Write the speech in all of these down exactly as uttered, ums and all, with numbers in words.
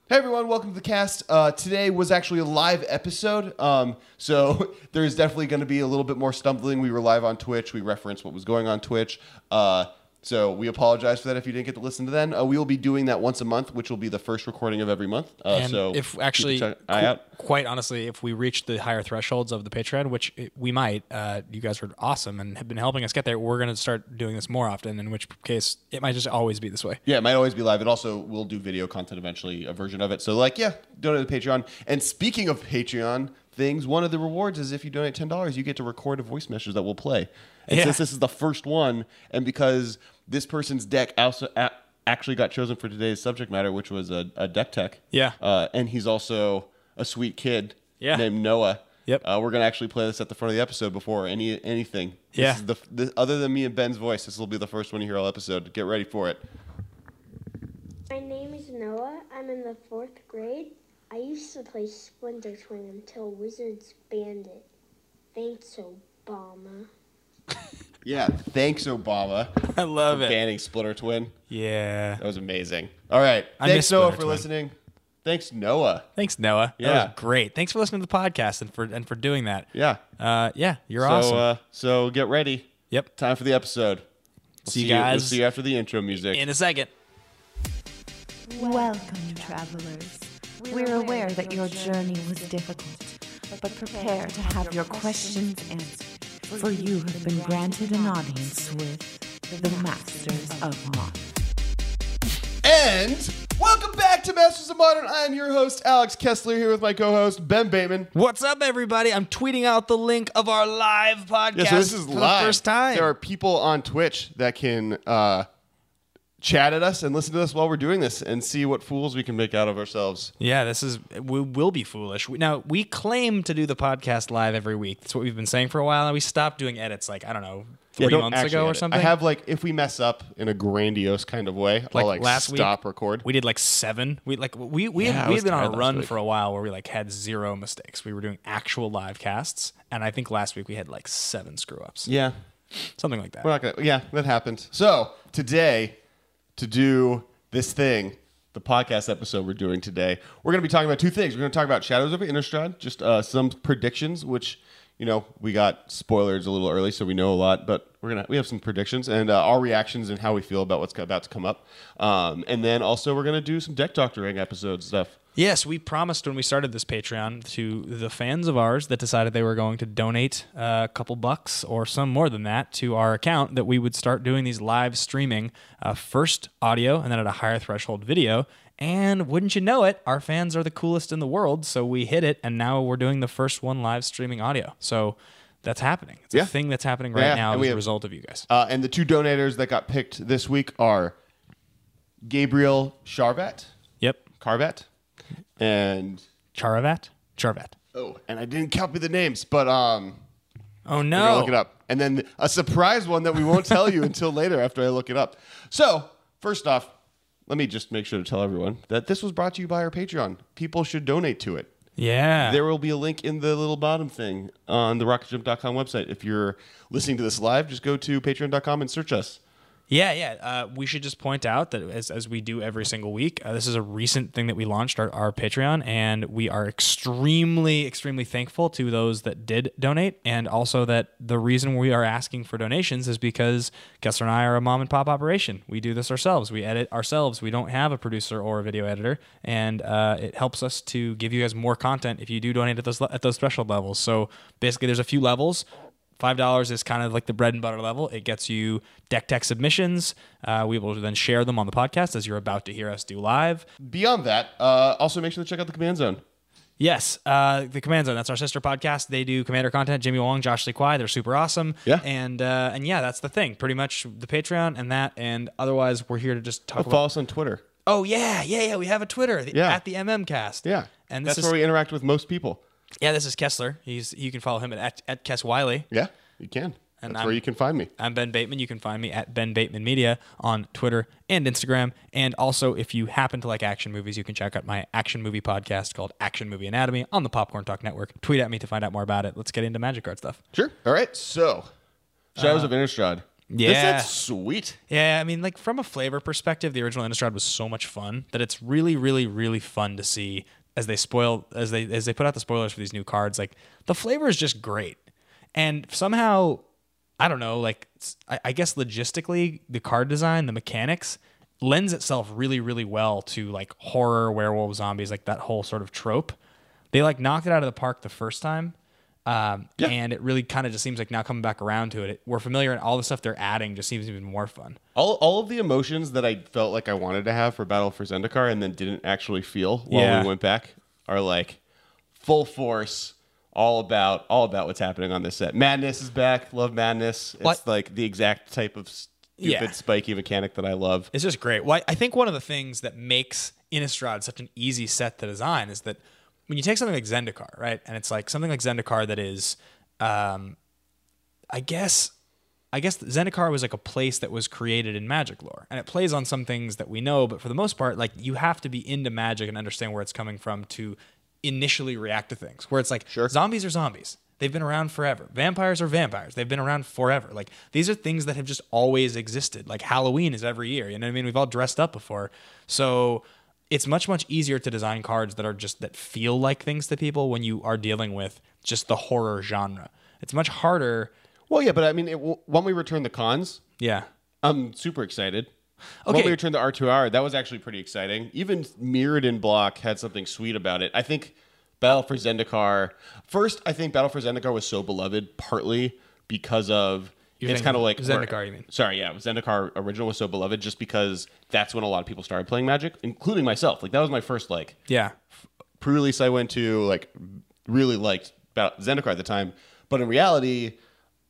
Hey everyone, welcome to the cast. Uh, today was actually a live episode, um, so there's definitely going to be a little bit more stumbling. We were live on Twitch. We referenced what was going on Twitch. Uh, so we apologize for that if you didn't get to listen to then. Uh, we will be doing that once a month, which will be the first recording of every month. Uh, and so if actually, keep an eye out. Quite honestly, if we reach the higher thresholds of the Patreon, which we might, uh, you guys are awesome and have been helping us get there. We're going to start doing this more often, in which case it might just always be this way. Yeah, it might always be live. It also will do video content eventually, a version of it. So like, yeah, donate to Patreon. And speaking of Patreon things, one of the rewards is if you donate ten dollars, you get to record a voice message that we'll play. And yeah. since this is the first one, and because this person's deck also a- actually got chosen for today's subject matter, which was a, a deck tech. Yeah. Uh, and he's also a sweet kid yeah. named Noah. Yep. Uh, we're going to actually play this at the front of the episode before any anything. This yeah. Is the, the, other than me and Ben's voice, this will be the first one you hear all episode. Get ready for it. My name is Noah. I'm in the fourth grade. I used to play Splinter Twin until Wizards banned it. Thanks, Obama. Yeah, thanks, Obama. I love for it. Banning Splinter Twin. Yeah. That was amazing. All right. I Thanks, miss Noah, Splinter for Twin. listening. Thanks, Noah. Thanks, Noah. Yeah. That was great. Thanks for listening to the podcast and for and for doing that. Yeah. Uh, yeah, you're so, awesome. Uh, so get ready. Yep. Time for the episode. We'll see you guys. We'll see you after the intro music. In a second. Welcome, travelers. We're aware that your journey was difficult, but prepare to have your questions answered, for you have been granted an audience with the Masters of Modern. And welcome back to Masters of Modern. I'm your host, Alex Kessler, here with my co-host, Ben Bateman. What's up, everybody? I'm tweeting out the link of our live podcast Yeah, so this is for live. the first time. There are people on Twitch that can uh, chat at us and listen to us while we're doing this and see what fools we can make out of ourselves. Yeah, this is we will be foolish. We, now we claim to do the podcast live every week. That's what we've been saying for a while, and we stopped doing edits like I don't know three don't months actually ago or edit. something. I have like if we mess up in a grandiose kind of way, like I'll like last stop week, record. We did like seven. We like we we Yeah, had, I we was had been on tired a last run week. for a while where we like had zero mistakes. We were doing actual live casts, and I think last week we had like seven screw ups. Yeah, Something like that. we're not gonna. Yeah, that happened. So today, to do this thing, the podcast episode we're doing today, we're going to be talking about two things. We're going to talk about Shadows over Innistrad, just uh, some predictions, which, you know, we got spoilers a little early, so we know a lot, but we're gonna we have some predictions and uh, our reactions and how we feel about what's about to come up. Um, and then also we're going to do some deck doctoring episode stuff. Yes, we promised when we started this Patreon to the fans of ours that decided they were going to donate a couple bucks or some more than that to our account that we would start doing these live streaming, uh, first audio and then at a higher threshold video. And wouldn't you know it, our fans are the coolest in the world, so we hit it, and now we're doing the first one live streaming audio. So that's happening. It's Yeah. a thing that's happening right Yeah, now and as we a have- result of you guys. Uh, and the two donators that got picked this week are Gabriel Charvet, Yep. Carvet, and Charavat? Charvat. oh, and I didn't copy the names, but um. Oh, We're no. gonna look it up. And then a surprise one that we won't tell you until later after I look it up. So, first off, let me just make sure to tell everyone that this was brought to you by our Patreon. People should donate to it. Yeah. There will be a link in the little bottom thing on the rocket jump dot com website. If you're listening to this live, just go to patreon dot com and search us. Yeah, yeah. Uh, we should just point out that as, as we do every single week, uh, this is a recent thing that we launched, our, our Patreon, and we are extremely, extremely thankful to those that did donate, and also that the reason we are asking for donations is because Kessler and I are a mom and pop operation. We do this ourselves. We edit ourselves. We don't have a producer or a video editor, and uh, it helps us to give you guys more content if you do donate at those at those threshold levels. So basically, there's a few levels. five dollars is kind of like the bread and butter level. It gets you deck tech submissions. Uh, we will then share them on the podcast as you're about to hear us do live. Beyond that, uh, also make sure to check out the Command Zone. Yes, uh, the Command Zone. That's our sister podcast. They do Commander content. Jimmy Wong, Josh Lee Kwai. They're super awesome. Yeah. And uh, and yeah, that's the thing. Pretty much the Patreon and that. And otherwise, we're here to just talk Oh, about. follow us on Twitter. Oh yeah, yeah, yeah. We have a Twitter. The, Yeah. At the M M Cast. Yeah. And this That's is where we interact with most people. yeah. This is Kessler. He's you can follow him at at, at Kess Wiley. Yeah, you can. And That's I'm- where you can find me. I'm Ben Bateman. You can find me at Ben Bateman Media on Twitter and Instagram. And also, if you happen to like action movies, you can check out my action movie podcast called Action Movie Anatomy on the Popcorn Talk Network. Tweet at me to find out more about it. Let's get into Magic Card stuff. Sure. All right. So, Shadows of Innistrad. Yeah. This set's sweet. Yeah, I mean, like from a flavor perspective, the original Innistrad was so much fun that it's really, really, really fun to see as they spoil as they as they put out the spoilers for these new cards. Like the flavor is just great, and somehow, I don't know, like I, I guess logistically, the card design, the mechanics lends itself really, really well to like horror, werewolf, zombies, like that whole sort of trope. They like knocked it out of the park the first time. Um, Yeah. And it really kind of just seems like now coming back around to it, it, we're familiar, and all the stuff they're adding just seems even more fun. All, all of the emotions that I felt like I wanted to have for Battle for Zendikar and then didn't actually feel while Yeah. we went back are like full force, all about all about what's happening on this set. Madness is back. Love Madness. It's What? like the exact type of stupid, Yeah. spiky mechanic that I love. It's just great. Well, I I think one of the things that makes Innistrad such an easy set to design is that when you take something like Zendikar, right, and it's like something like Zendikar that is, um, I guess, I guess Zendikar was like a place that was created in Magic lore, and it plays on some things that we know, but for the most part, like you have to be into Magic and understand where it's coming from to initially react to things. Where it's like Sure. zombies are zombies. They've been around forever. Vampires are vampires. They've been around forever. Like these are things that have just always existed. Like Halloween is every year. You know what I mean? We've all dressed up before. So it's much, much easier to design cards that are just that feel like things to people when you are dealing with just the horror genre. It's much harder. Well, yeah, but I mean, it, when we return the cons, Yeah. I'm super excited. When Okay. we returned the R two R, that was actually pretty exciting. Even Mirrodin block had something sweet about it. I think Battle for Zendikar, first, I think Battle for Zendikar was so beloved partly because of, You it's think kind of like... Zendikar, you mean? Sorry, yeah. Zendikar original was so beloved just because that's when a lot of people started playing Magic, including myself. Like, that was my first, like, Yeah. pre-release I went to, like, really liked about Zendikar at the time. But in reality,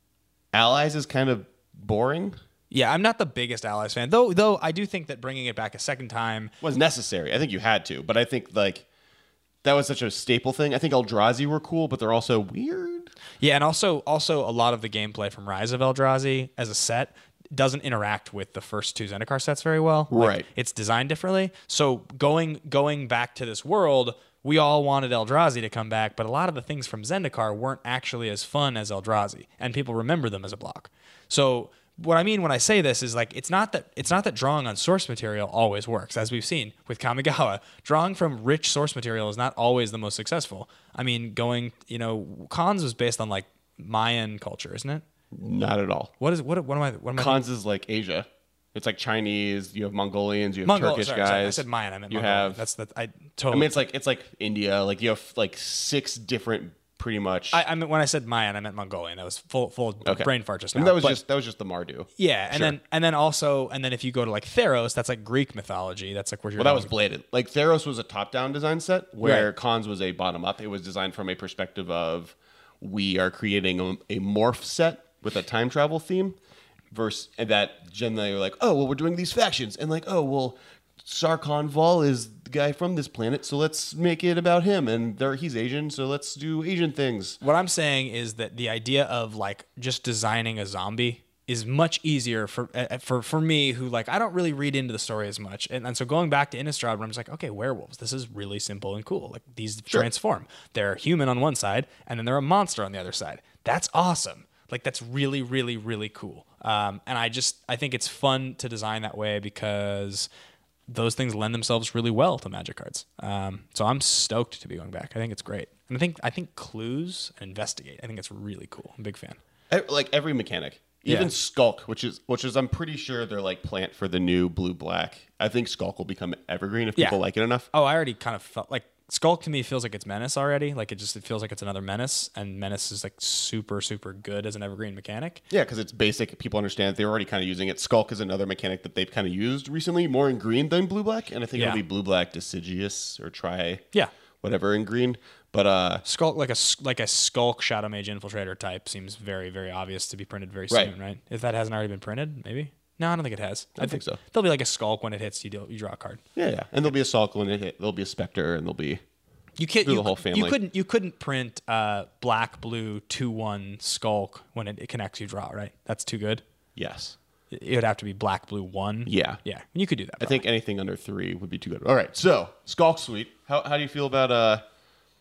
Allies is kind of boring. Yeah, I'm not the biggest Allies fan, though. Though I do think that bringing it back a second time, Was necessary. I think you had to. But I think, like, that was such a staple thing. I think Eldrazi were cool, but they're also weird. yeah, and also also a lot of the gameplay from Rise of Eldrazi as a set doesn't interact with the first two Zendikar sets very well. Like, Right. it's designed differently. So going going back to this world, we all wanted Eldrazi to come back, but a lot of the things from Zendikar weren't actually as fun as Eldrazi, and people remember them as a block. So what I mean when I say this is like it's not that it's not that drawing on source material always works, as we've seen with Kamigawa. Drawing from rich source material is not always the most successful. I mean, going you know, Khans was based on like Mayan culture, isn't it? Not at all. What is what? What am I? What am I? Khans is like Asia. It's like Chinese. You have Mongolians. You have Mongol, Turkish sorry, guys. sorry, I said Mayan. I meant you Mongolian. have. That's the I I totally. mean, it's like it's like India. Like you have like six different, pretty much. I, I meant when I said Mayan, I meant Mongolian. That was full full Okay. brain fart just now. And that was But- just that was just the Mardu. yeah, and Sure. then and then also and then if you go to like Theros, that's like Greek mythology. That's like where you're. Well, that was going. blatant. Like Theros was a top-down design set, where Right. Khans was a bottom-up. It was designed from a perspective of we are creating a, a morph set with a time travel theme, versus and that generally were like, oh well, we're doing these factions, and like, oh well, Sarkhan Vol is the guy from this planet, so let's make it about him, and there he's Asian, so let's do Asian things. What I'm saying is that the idea of like just designing a zombie is much easier for uh, for for me, who like I don't really read into the story as much, and, and so going back to Innistrad, where I'm just like, okay, werewolves, this is really simple and cool. Like these Sure. transform. They're human on one side, and then they're a monster on the other side. That's awesome. Like that's really, really, really cool. Um, and I just I think it's fun to design that way because those things lend themselves really well to Magic cards. Um, so I'm stoked to be going back. I think it's great, and I think I think clues and investigate. I think it's really cool. I'm a big fan. E- Like every mechanic, even Yeah. Skulk, which is which is I'm pretty sure they're like plant for the new blue black. I think Skulk will become evergreen if Yeah. people like it enough. Oh, I already kind of felt like Skulk to me feels like it's Menace already. Like it just it feels like it's another Menace, and Menace is like super super good as an evergreen mechanic. Yeah, because it's basic. People understand it. They're already kind of using it. Skulk is another mechanic that they've kind of used recently, more in green than blue black. And I think Yeah. it'll be blue black Deciduous or try Yeah. whatever in green. But uh, Skulk like a s- like a Skulk Shadow Mage Infiltrator type seems very very obvious to be printed very Right. soon, right? If that hasn't already been printed, maybe. No, I don't think it has. I think so. There'll be like a Skulk when it hits. You do, you draw a card. yeah, yeah. And there'll be a Skulk when it hit. There'll be a Spectre, and there'll be You can't. Through You, the whole You family. couldn't. You couldn't print uh, black blue two one Skulk when it, it connects. You draw right. That's too good. yes. It it would have to be black blue one. Yeah. Yeah. You could do that. I probably. think anything under three would be too good. All right, so Skulk Suite. How how do you feel about uh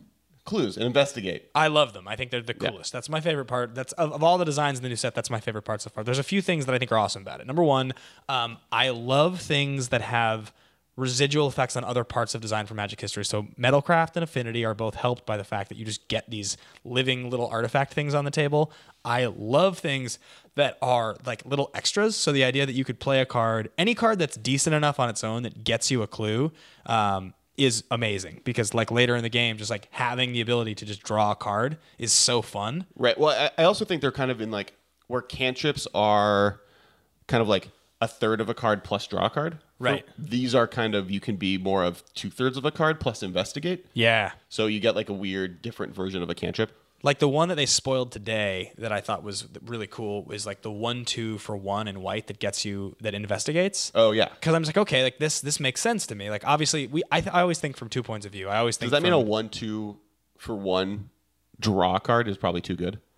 clues and investigate. I love them. I think they're the coolest. Yeah. That's my favorite part. That's of, of all the designs in the new set, that's my favorite part so far. There's a few things that I think are awesome about it. Number one, um, I love things that have residual effects on other parts of design from Magic history. So Metalcraft and Affinity are both helped by the fact that you just get these living little artifact things on the table. I love things that are like little extras. So the idea that you could play a card, any card that's decent enough on its own that gets you a clue, um, is amazing, because like later in the game, just like having the ability to just draw a card is so fun. Right. Well, I, I also think they're kind of in like where cantrips are kind of like a third of a card plus draw a card. Right. These are kind of, you can be more of two thirds of a card plus investigate. Yeah. So you get like a weird different version of a cantrip. Like the one that they spoiled today that I thought was really cool is like the one two for one in white that gets you, that investigates. Oh yeah. Because I'm just like, okay, like this this makes sense to me. Like obviously we I, th- I always think from two points of view. I always think. Does that from, mean a one two for one draw card is probably too good?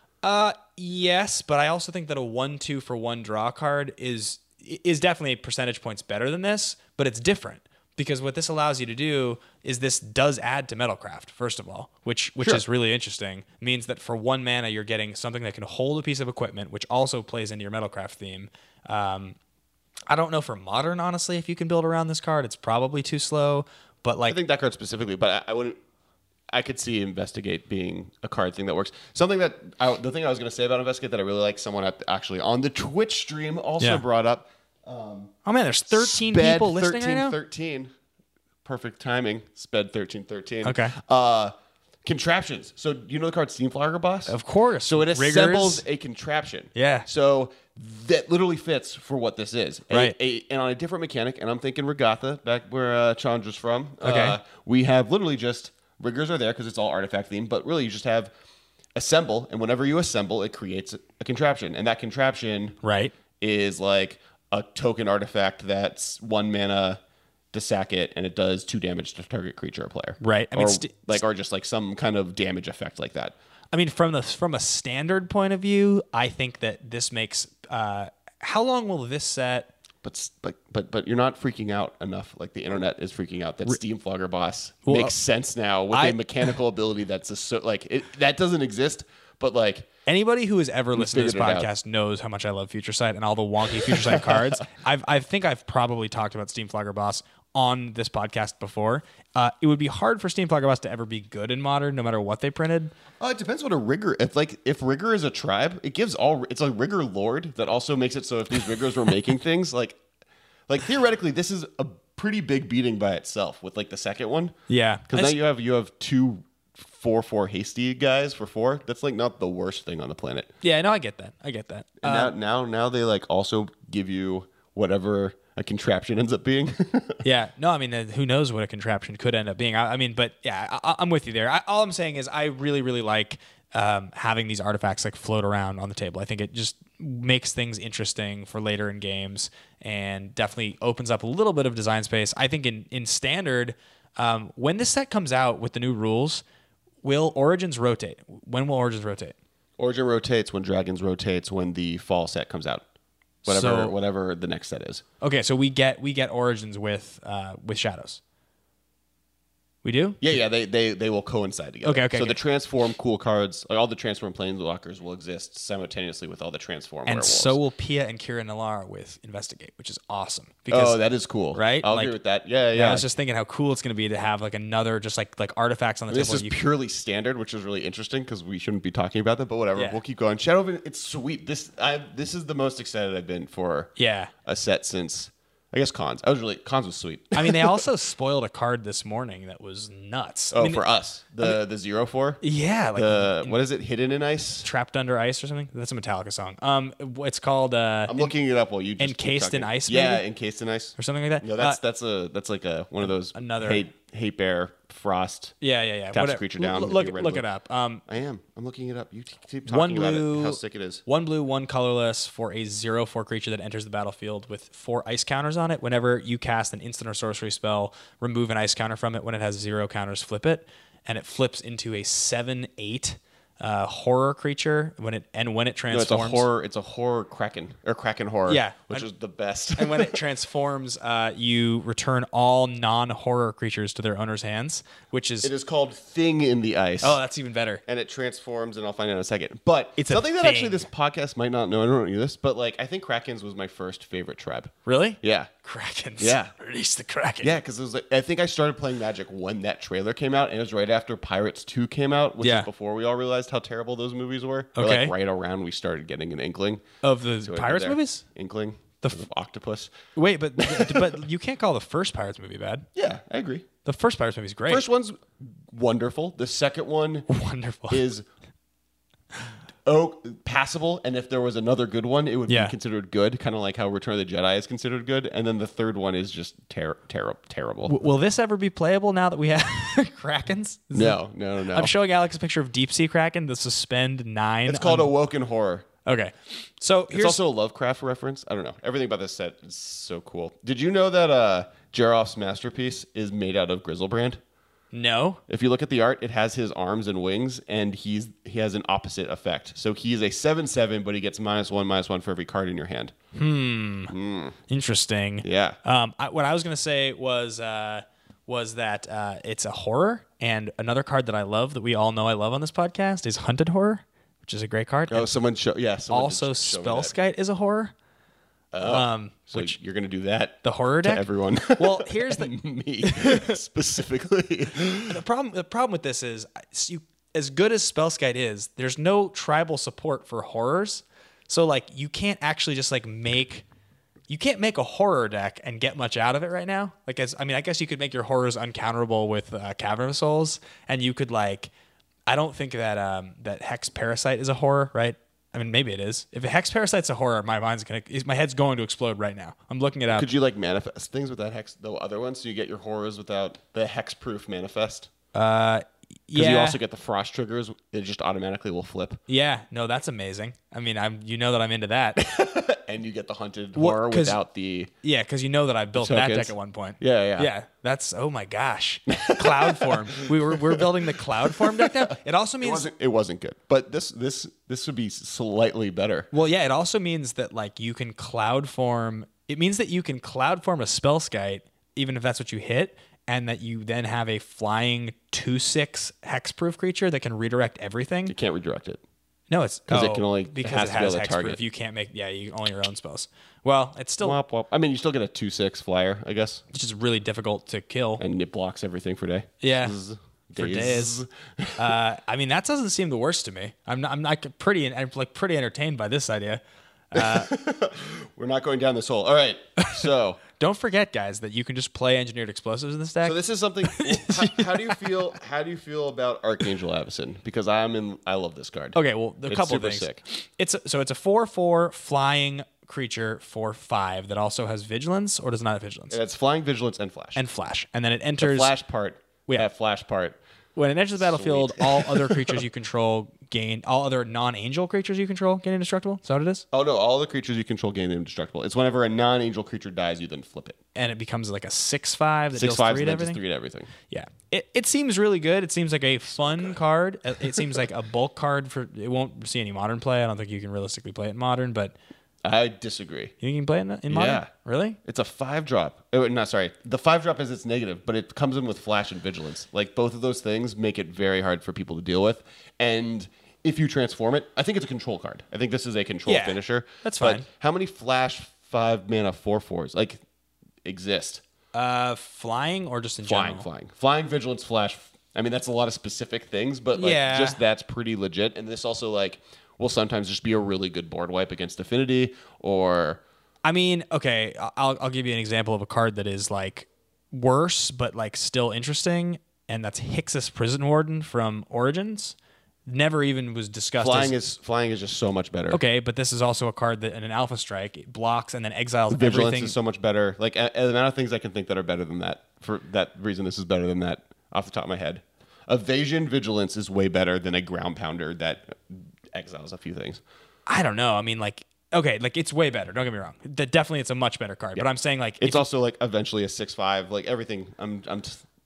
Uh yes, but I also think that a one two for one draw card is is definitely percentage points better than this, but it's different. Because what this allows you to do is this does add to Metalcraft, first of all, which which Sure. is really interesting. It means that for one mana, you're getting something that can hold a piece of equipment, which also plays into your Metalcraft theme. Um, I don't know for Modern, honestly, if you can build around this card. It's probably too slow. But like, I think that card specifically, but I, I wouldn't. I could see Investigate being a card thing that works. Something that I, the thing I was going to say about Investigate that I really like, someone at, actually on the Twitch stream also Yeah. brought up. Um, oh man, there's thirteen Sped people listening right now. thirteen Perfect timing. Sped thirteen thirteen. Okay. Uh, contraptions. So do you know the card Steamflogger Boss? Of course. So it Riggers. assembles a contraption. Yeah. So that literally fits for what this is. A- Right. a- and on a different mechanic, and I'm thinking Regatha, back where uh, Chandra's from. Okay. Uh, we have literally just, riggers are there because it's all artifact themed, but really you just have assemble, and whenever you assemble, it creates a, a contraption. And that contraption Right. is like a token artifact that's one mana to sack it, and it does two damage to target creature or player. Right. I mean, or, st- like, or just like some kind of damage effect like that. I mean, from the from a standard point of view, I think that this makes. Uh, how long will this set? But but but but you're not freaking out enough. Like the internet is freaking out that Steamflogger Boss Well, makes sense now with I- a mechanical ability that's a, so like it, that doesn't exist. But like Anybody who has ever listened to this figured it out. podcast knows how much I love Future Sight and all the wonky Future Sight cards. I've, I think I've probably talked about Steamflogger Boss on this podcast before. Uh, it would be hard for Steamflogger Boss to ever be good in Modern, no matter what they printed. oh, it depends what a rigger. If like if rigger is a tribe, it gives all. It's a rigger lord that also makes it so if these riggers were making things like like theoretically this is a pretty big beating by itself with like the second one. Yeah. Because now you have you have two four four hasty guys for four. That's like not the worst thing on the planet. Yeah, no, I get that. I get that. And Uh, now, now, now they like also give you whatever a contraption ends up being. Yeah, no, I mean, uh, who knows what a contraption could end up being? I, I mean, but yeah, I, I'm with you there. I, all I'm saying is, I really, really like um, having these artifacts like float around on the table. I think it just makes things interesting for later in games, and definitely opens up a little bit of design space. I think in in standard, um, when this set comes out with the new rules, will Origins rotate? When will Origins rotate? Origin rotates when Dragons rotates when the fall set comes out. Whatever, So- whatever the next set is. Okay, so we get we get Origins with uh, with Shadows. We do? Yeah, yeah, they they, they will coincide together. Okay, okay, So okay. the transform cool cards, like all the transform planeswalkers, will exist simultaneously with all the transform And werewolves. so will Pia and Kira Nalar with Investigate, which is awesome. Because oh, that is cool. right? I'll Like- agree with that. Yeah, yeah, yeah. I was just thinking how cool it's going to be to have like another just like like artifacts on the This table. is you purely standard, which is really interesting because we shouldn't be talking about that. But whatever, Yeah. we'll keep going. Shadow of, it's sweet. This I this is the most excited I've been for yeah. a set since I guess cons. I was really cons was sweet. I mean, they also spoiled a card this morning that was nuts. I Oh, mean, for us, the the zero four. yeah, like The what is it? Hidden in ice. Trapped Under Ice or something. That's a Metallica song. Um, it's called uh, I'm looking it up while you just keep Encased in talking. Ice, Yeah, maybe? encased in ice. or something like that. No, that's Uh, that's a that's like a one of those another- hate hate bear frost. yeah, yeah, yeah. taps a Whatever. creature down L- with look your red look blue. it up. Um, I am. I'm looking it up. You t- keep talking one about blue, it. How sick it is. One blue, one colorless for a zero four creature that enters the battlefield with four ice counters on it. Whenever you cast an instant or sorcery spell, remove an ice counter from it. When it has zero counters, flip it, and it flips into a seven eight uh, horror creature when it and when it No, transforms. it's a horror. It's a horror kraken or kraken horror. Yeah. which And- is the best. And when it transforms, uh, you return all non-horror creatures to their owner's hands, which is, It is called Thing in the Ice. oh, that's even better. and it transforms, and I'll find out in a second. But It's a something that actually thing. this podcast might not know. I don't know this, but like I think Krakens was my first favorite tribe. Really? Yeah. Krakens. Yeah. Release the Kraken. Yeah, because it was like I think I started playing Magic when that trailer came out, and it was right after Pirates two came out, which Yeah. is before we all realized how terrible those movies were. Or Okay. like right around we started getting an inkling. Of the See what I did Pirates there? movies? Inkling. The f- octopus. Wait, but but you can't call the first Pirates movie bad. Yeah, I agree. The first Pirates movie is great. First one's wonderful. The second one Wonderful. is oh passable, and if there was another good one, it would Yeah. be considered good, kind of like how Return of the Jedi is considered good. And then the third one is just ter- ter- terrible. W- will this ever be playable now that we have Krakens? Is no, no, no. I'm showing Alex a picture of Deep Sea Kraken, the Suspend nine. It's called on- Awoken Horror. Okay. So It's here's also a Lovecraft reference. I don't know. Everything about this set is so cool. Did you know that uh, Jaroff's masterpiece is made out of Grizzlebrand? no. If you look at the art, it has his arms and wings, and he's he has an opposite effect. So he's a seven seven, but he gets minus one, minus one for every card in your hand. Interesting. Yeah. Um, I, what I was gonna say was uh, was that uh, it's a horror, and another card that I love that we all know I love on this podcast is Hunted Horror, which is a great card. Oh, And someone show. Yeah. Someone also, did show me that. Spellskite is a horror. um, So which you're gonna do that the horror to deck. everyone. Well, here's the me specifically. the problem. The problem with this is I- you, as good as Spellskite is, there's no tribal support for horrors. So like you can't actually just like make you can't make a horror deck and get much out of it right now. Like as I mean, I guess you could make your horrors uncounterable with uh, Cavern of Souls, and you could like I don't think that um, that Hex Parasite is a horror, right? I mean, maybe it is. If a Hex Parasite's a horror, my mind's gonna my head's going to explode right now. I'm looking it up. Could you like manifest things with that hex, the other one, so you get your horrors without the hex-proof manifest? Uh, Because yeah. you also get the frost triggers. It just automatically will flip, Yeah, no, that's amazing. I mean, I'm you know that I'm into that. and you get the hunted Well, horror 'cause- without the. Yeah, because you know that I built that tokens. deck at one point. Yeah, yeah. Yeah, that's oh my gosh, Cloud Form. We were we're building the Cloud Form deck now. It also It means wasn't. It wasn't good, but this this this would be slightly better. well, yeah. It also means that like you can Cloud Form. It means that you can Cloud Form a Spellskite even if that's what you hit, and that you then have a flying two six hexproof creature that can redirect everything. You can't redirect it. No, it's 'Cause it oh, can only- it because has it to be has able to hexproof. target. You can't make yeah, you only your own spells. Well, it's still Womp womp. I mean, you still get a two six flyer, I guess, it's just really difficult to kill. and it blocks everything for day. Yeah. Zzz. For days. uh, I mean, that doesn't seem the worst to me. I'm not, I'm not pretty I'm like pretty entertained by this idea. We're not going down this hole. All right. So, Don't forget, guys, that you can just play engineered explosives in this deck. so this is something. how, how do you feel? How do you feel about Archangel Avacyn? Because I'm in. I love this card. okay, well, a It's couple super things. sick. It's a, so it's a four four flying creature for five that also has vigilance or does not have vigilance And it's flying, vigilance, and flash. and flash, and then it the enters flash part. Yeah. That flash part. when it enters the battlefield. All other creatures you control gain. All other non-angel creatures you control gain indestructible. Is that what it is? Oh no! All the creatures you control gain indestructible. It's whenever a non-angel creature dies, you then flip it. And it becomes like a six five that Six deals five, three and to then everything. just three to everything. Yeah, it, it seems really good. It seems like a fun card. It it seems like a bulk card for. It won't see any modern play. I don't think you can realistically play it in modern, but I disagree. you think you can play it in, in modern. Yeah. Really? It's a five drop. Oh, no, sorry. The five drop is its negative, but it comes in with flash and vigilance. Like both of those things make it very hard for people to deal with. And if you transform it, I think it's a control card. I think this is a control Yeah, finisher. that's But fine. how many flash five mana four fours like exist? Uh, flying or just in Flying, general? flying, flying, vigilance, flash. I mean, that's a lot of specific things, but like Yeah. just that's pretty legit. And this also like will sometimes just be a really good board wipe against Affinity or. I mean, okay, I'll I'll give you an example of a card that is like worse but like still interesting, and that's Hixus Prison Warden from Origins. Never even was discussed. Flying as, is flying is just so much better. okay, but this is also a card that in an Alpha Strike it blocks and then exiles Vigilance everything. is so much better. Like a, a- the amount of things I can think that are better than that. For that reason, this is better than that off the top of my head. Evasion Vigilance is way better than a ground pounder that exiles a few things. I don't know. I mean, like, okay, like it's way better. Don't get me wrong. That definitely, it's a much better card. But I'm saying, like, It's if- also like eventually a six five. Like everything. I'm I'm t-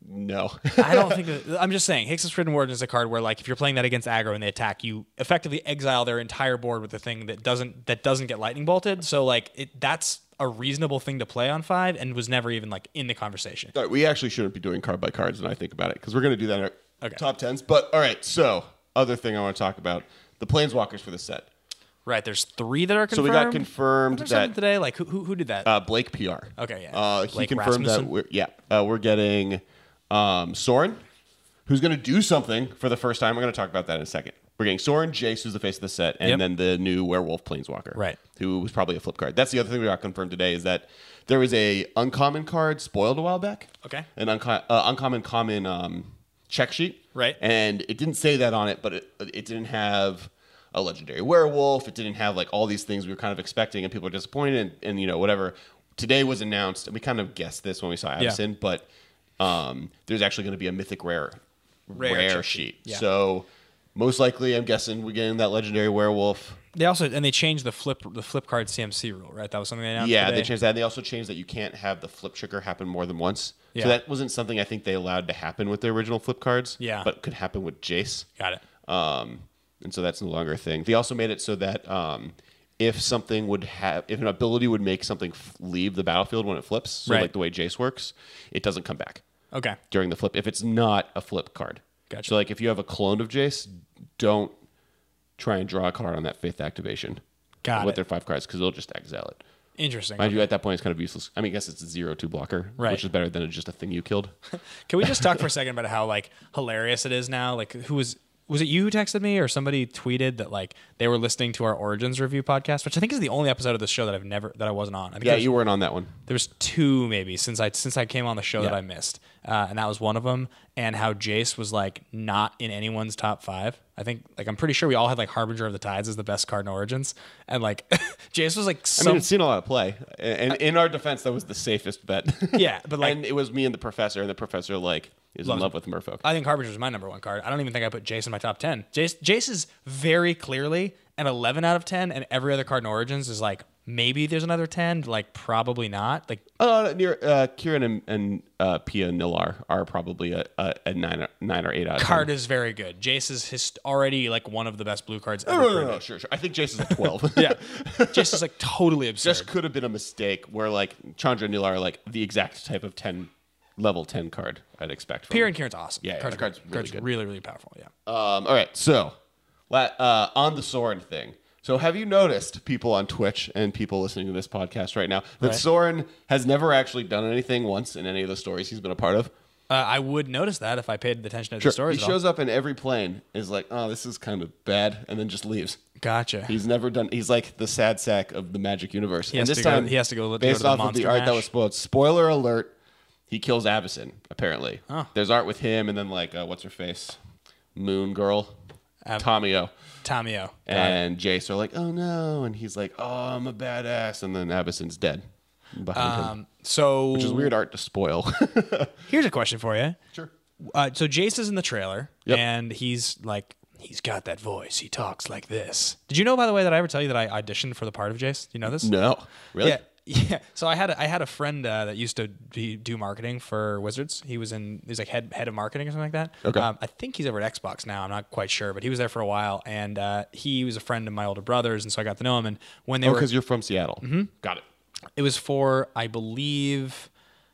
No. I don't think that, I'm just saying Hix's Forbidden Warden is a card where like if you're playing that against aggro and they attack, you effectively exile their entire board with a thing that doesn't that doesn't get lightning bolted. So like it that's a reasonable thing to play on five and was never even like in the conversation. All right, we actually shouldn't be doing card by cards when I think about it because we're going to do that in our Okay. top tens. But all right, so other thing I want to talk about, the Planeswalkers for the set. Right, there's three that are So confirmed. we got confirmed Was there something that today. Like who who, who did that? uh, Blake P R. Okay, yeah. Uh, he Blake confirmed Rasmussen? that we're, yeah, uh, we're getting um, Sorin, who's going to do something for the first time. We're going to talk about that in a second. We're getting Sorin, Jace, who's the face of the set, and Yep. then the new Werewolf Planeswalker, Right. who was probably a flip card. That's the other thing we got confirmed today is that there was a uncommon card spoiled a while back. Okay. An unco- uh, uncommon common um, check sheet. Right. And it didn't say that on it, but it, it didn't have a legendary werewolf. It didn't have like all these things we were kind of expecting, and people were disappointed. And, and you know, whatever. Today was announced, and we kind of guessed this when we saw Addison, but um, there's actually going to be a mythic rare Rare rare, check sheet. sheet. Yeah. So most likely, I'm guessing we're getting that legendary werewolf. They also and they changed the flip the flip card C M C rule, right? That was something they announced. Yeah, today. they changed that. They also changed that you can't have the flip trigger happen more than once. Yeah. So that wasn't something I think they allowed to happen with the original flip cards. Yeah. But could happen with Jace. Got it. Um, and so that's no longer a thing. They also made it so that um, if something would have, if an ability would make something f- leave the battlefield when it flips, so Right. like the way Jace works, it doesn't come back Okay. during the flip if it's not a flip card. Gotcha. So like if you have a clone of Jace, don't try and draw a card on that fifth activation. Got with it. their five cards because they'll just exile it. Interesting. Mind you, at that point, it's kind of useless. I mean, I guess it's a zero two blocker, Right. which is better than just a thing you killed. Can we just talk for a second about how like hilarious it is now? Like, who was was it you who texted me or somebody tweeted that like they were listening to our Origins review podcast, which I think is the only episode of this show that I've never that I wasn't on. I think Yeah, there's- you weren't on that one. There was two maybe since I since I came on the show that Yeah. I missed, uh, and that was one of them. And how Jace was like not in anyone's top five. I think like I'm pretty sure we all had like Harbinger of the Tides as the best card in Origins, and like Jace was like I some mean, it's seen a lot of play. And in our defense, that was the safest bet. Yeah, but, like- and it was me and the professor, and the professor like is in Loves love with Merfolk. I think Harbinger is my number one card. I don't even think I put Jace in my top ten. Jace, Jace is very clearly an eleven out of ten, and every other card in Origins is like maybe there's another ten, like probably not. Like Uh, near uh, Kieran and, and uh, Pia Nilar are probably a, a, a nine, or, nine or eight out of card ten. is very good. Jace is his, already like one of the best blue cards ever. No, no, no, printed. no, sure, sure. I think Jason's a twelve. Yeah, Jace is like totally absurd. Just could have been a mistake where like Chandra and Nilar are like the exact type of ten level ten card I'd expect. From Pierre and Kieran's awesome. Yeah, yeah, card's, the card's great. really Card's good. really, really powerful. Yeah. Um, all right, so la- uh, on the Soren thing. So have you noticed people on Twitch and people listening to this podcast right now that Right. Soren has never actually done anything once in any of the stories he's been a part of? Uh, I would notice that if I paid attention to the stories. He at all. shows up in every plane, is like, oh, this is kind of bad, and then just leaves. Gotcha. He's never done. He's like the sad sack of the Magic universe. He and has this to go- time, he has to go to based the off of Monster the art that Mash. was spoiled. Spoiler alert: he kills Avacyn. Apparently, Oh. there's art with him, and then like, uh, what's her face, Moon Girl, Ab- Tomio, Tomio. and Jace are like, oh no, and he's like, oh, I'm a badass, and then Avacyn's dead behind him, Um, so which is weird art to spoil. Here's a question for you. Sure. Uh, so Jace is in the trailer, Yep. and he's like, he's got that voice. He talks like this. Did you know, by the way, that I ever tell you that I auditioned for the part of Jace? Do you know this? No, really? Yeah. Yeah. So I had a, I had a friend uh, that used to be, do marketing for Wizards. He was in he was like head head of marketing or something like that. Okay. Um, I think he's over at Xbox now. I'm not quite sure, but he was there for a while, and uh, he was a friend of my older brother's, and so I got to know him. And when they Oh, were, because you're from Seattle. Mm-hmm. Got it. it was for I believe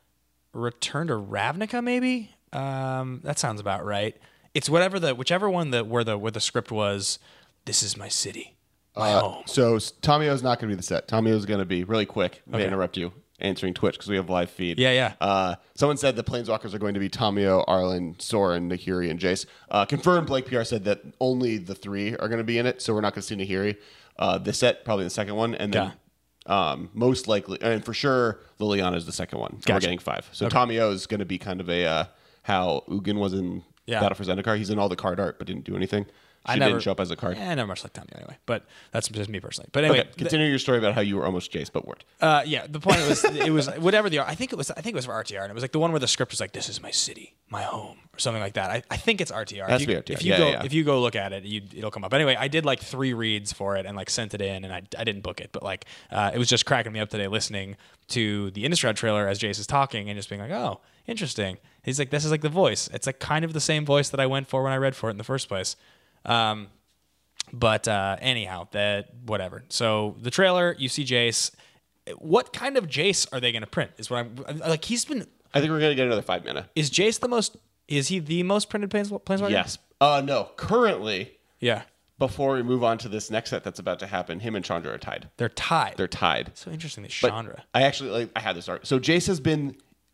Return to Ravnica, maybe. Um, that sounds about right. It's whatever the whichever one that where the where the script was. This is my city, my Uh, home. so s- Tomio's not going to be the set. Tomio's going to be really quick. May Okay. interrupt you answering Twitch because we have live feed. Yeah, yeah. Uh, someone said the Planeswalkers are going to be Tomio, Arlen, Soren, Nahiri, and Jace. Uh, confirmed. Blake P R said that only the three are going to be in it, so we're not going to see Nahiri. Uh, the set probably the second one, and then um, most likely, and for sure, Liliana is the second one. So we're Gotcha. getting five. So Tomio is going to be kind of a uh, how Ugin was in Yeah. Battle for Zendikar. He's in all the card art, but didn't do anything. She I never didn't show up as a card. Yeah, I never much like Tommy anyway, but that's just me personally. But anyway, Okay, continue your story about how you were almost Jace, but weren't. Uh, yeah, the point was it was whatever the I think it was I think it was for R T R, and it was like the one where the script was like, "This is my city, my home," or something like that. I, I think it's R T R. Has if to you, be R T R. If you Yeah, go yeah, yeah. if you go look at it, you, it'll come up. Anyway, I did like three reads for it and like sent it in, and I, I didn't book it, but like uh, it was just cracking me up today listening to the Innistrad trailer as Jace is talking and just being like, "Oh, interesting. He's like, this is like the voice. It's like kind of the same voice that I went for when I read for it in the first place. Um, but uh, anyhow, that whatever. So the trailer, you see Jace. What kind of Jace are they going to print? Is what I'm like. He's been. I think we're gonna get another five mana. Is Jace the most? Is he the most printed planes, planeswalker? Yes. Uh, no. Currently, Yeah. before we move on to this next set that's about to happen, him and Chandra are tied. They're tied. They're tied. so interesting that But Chandra. I actually like. I had this art. So Jace has been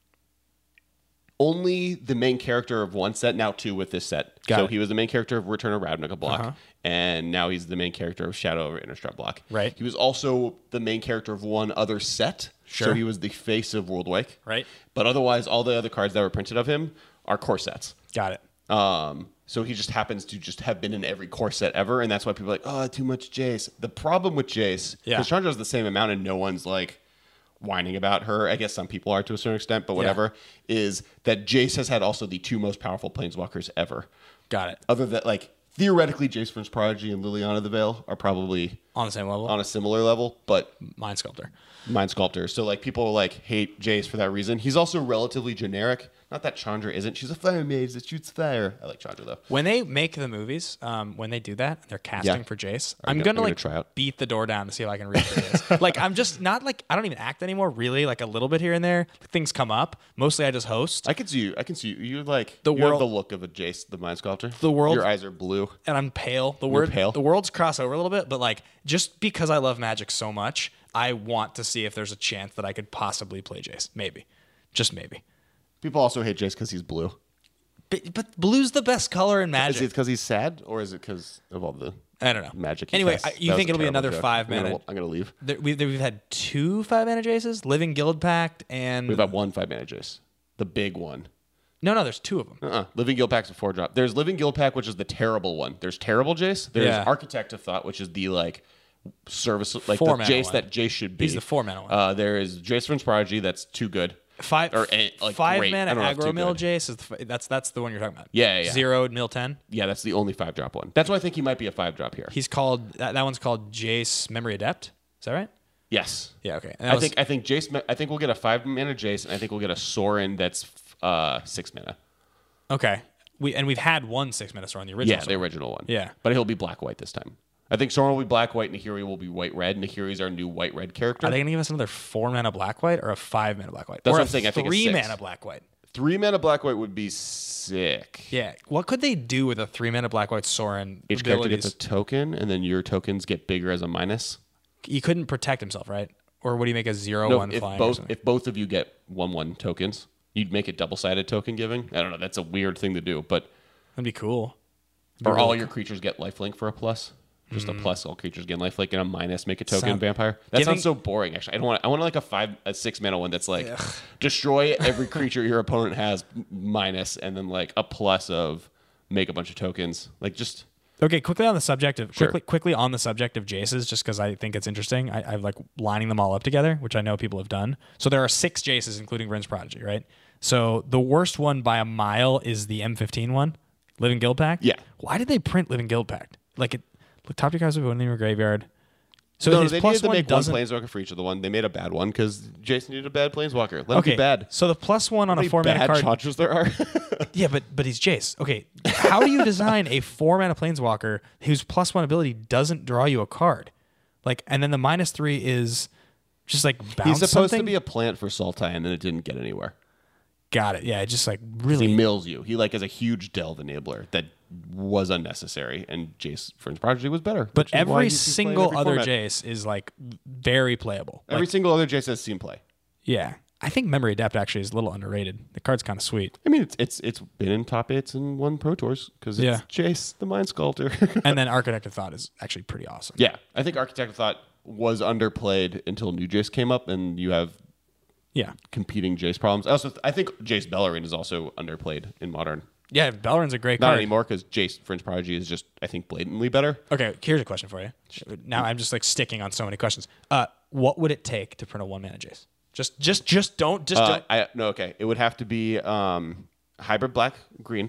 only the main character of one set, now two with this set. Got so it. he was the main character of Return of Ravnica block, Uh-huh. and now he's the main character of Shadow over Innistrad block. Right. He was also the main character of one other set. Sure. So he was the face of World Wake. Right. But otherwise, all the other cards that were printed of him are core sets. Got it. Um, so he just happens to just have been in every core set ever, and that's why people are like, oh, too much Jace. The problem with Jace, Yeah. because Chandra's the same amount, and no one's like whining about her. I guess some people are to a certain extent, but whatever. Is that Jace has had also the two most powerful planeswalkers ever. Got it. Other than like theoretically, Jace Prince Prodigy and Liliana the Veil are probably On the same level. on a similar level, but Mind Sculptor. Mind Sculptor. So like people like hate Jace for that reason. He's also relatively generic. Not that Chandra isn't. She's a fire mage that shoots fire. I like Chandra though. When they make the movies, um, when they do that, and they're casting Yeah. for Jace. I'm I'm gonna- gonna, I'm gonna like try out. beat the door down to see if I can read for Jace. Like I'm just not like I don't even act anymore. Really, like a little bit here and there. Things come up. Mostly I just host, I can see you. I can see you. You're like The you have world- the look of a Jace, the Mind Sculptor. The world- Your eyes are blue. and I'm pale. The word pale? the worlds cross over a little bit, but like just because I love Magic so much, I want to see if there's a chance that I could possibly play Jace. Maybe, just maybe. People also hate Jace because he's blue. But, but blue's the best color in Is Magic. it because he's sad, or is it because of all the I don't know. magic? he Anyway, casts? I, you That was think a it'll be terrible another joke. five I'm gonna, mana? I'm gonna leave. There, we've, we've had two five mana Jaces, Living Guild Pact, and We've got one five mana Jace, the big one. no, no, there's two of them. Uh-uh. Living Guild Pack's a four drop. There's Living Guild Pack, which is the terrible one. There's terrible Jace. There's Yeah. Architect of Thought, which is the like service, like Four the mana Jace one. that Jace should be. He's the four mana one. Uh, there is Jace Prince Prodigy. That's too good. Five or, eh, like, five great. mana I don't know if too aggro mill good. Jace is the, f- that's that's the one you're talking about. Yeah, yeah, yeah. Zero mill ten. Yeah, that's the only five drop one. That's why I think he might be a five drop here. He's called that, that one's called Jace Memory Adept. Is that right? Yes. Yeah. Okay. And that I was- think I think Jace. I think we'll get a five mana Jace, and I think we'll get a Sorin that's uh, six mana. okay. We and we've had one six mana Sorin, the original. Yeah, the Sorin. original one. Yeah. but he'll be black white this time. I think Sorin will be black white. Nahiri will be white red. Nahiri's our new white red character. Are they gonna give us another four mana black white or a five mana black white? That's or what a I'm saying. I think it's three six. mana black white. Three mana black white would be sick. Yeah. What could they do with a three mana black white Sorin? Each character abilities? gets a token, and then your tokens get bigger as a minus. He couldn't protect himself, right? Or would he make a zero No, one if flying? or both something? if both of you get one one tokens, you'd make it double sided token giving. I don't know. That's a weird thing to do, but That'd be cool. or all your creatures get lifelink for a plus. Just a plus, all creatures get lifelink, and a minus make a token Sound- vampire. That giving- sounds so boring. Actually, I don't want. I want like a five, a six mana one that's like destroy every creature your opponent has m- minus, and then like a plus of make a bunch of tokens. Like just Okay, quickly on the subject of Sure. quickly quickly on the subject of Jaces, just because I think it's interesting. I, I've like lining them all up together, which I know people have done. So there are six Jaces, including Vryn's Prodigy, right? So the worst one by a mile is the M fifteen one, Living Guild Pact. Yeah. Why did they print Living Guild Pact? Like it, look, top two cards will go in your graveyard. So no, his they plus needed to one make doesn't. one planeswalker for each of the one. They made a bad one because Jason needed a bad planeswalker. Let him Okay, be bad. so the plus one on How a many four mana bad card. Chantras there are. Yeah, but but he's Jace. Okay, how do you design a four mana planeswalker whose plus one ability doesn't draw you a card? Like, and then the minus three is just like bounce He's supposed something. to be a plant for Sultai, and then it didn't get anywhere. Got it. Yeah, it just like He really. mills you. He like is a huge delve enabler that was unnecessary, and Jace Friends Prodigy was better. But which is why every he's- he's playing single every other format. Jace is like very playable. Every Like, single other Jace has seen play. yeah, I think Memory Adept actually is a little underrated. The card's kind of sweet. I mean, it's it's it's been in top eights and won Pro Tours because it's Yeah. Jace, the Mind Sculptor. And then Architect of Thought is actually pretty awesome. Yeah, I think Architect of Thought was underplayed until New Jace came up, and you have Yeah. competing Jace problems. I also I think Jace Bellarine is also underplayed in Modern. Yeah, Belrin's a great Not card. anymore because Jace Fringe Prodigy is just I think blatantly better. Okay, here's a question for you. Now I'm just like sticking on so many questions. Uh, what would it take to print a one mana Jace? Just, just, just don't, just Uh, don't. I no okay. It would have to be um, hybrid black green.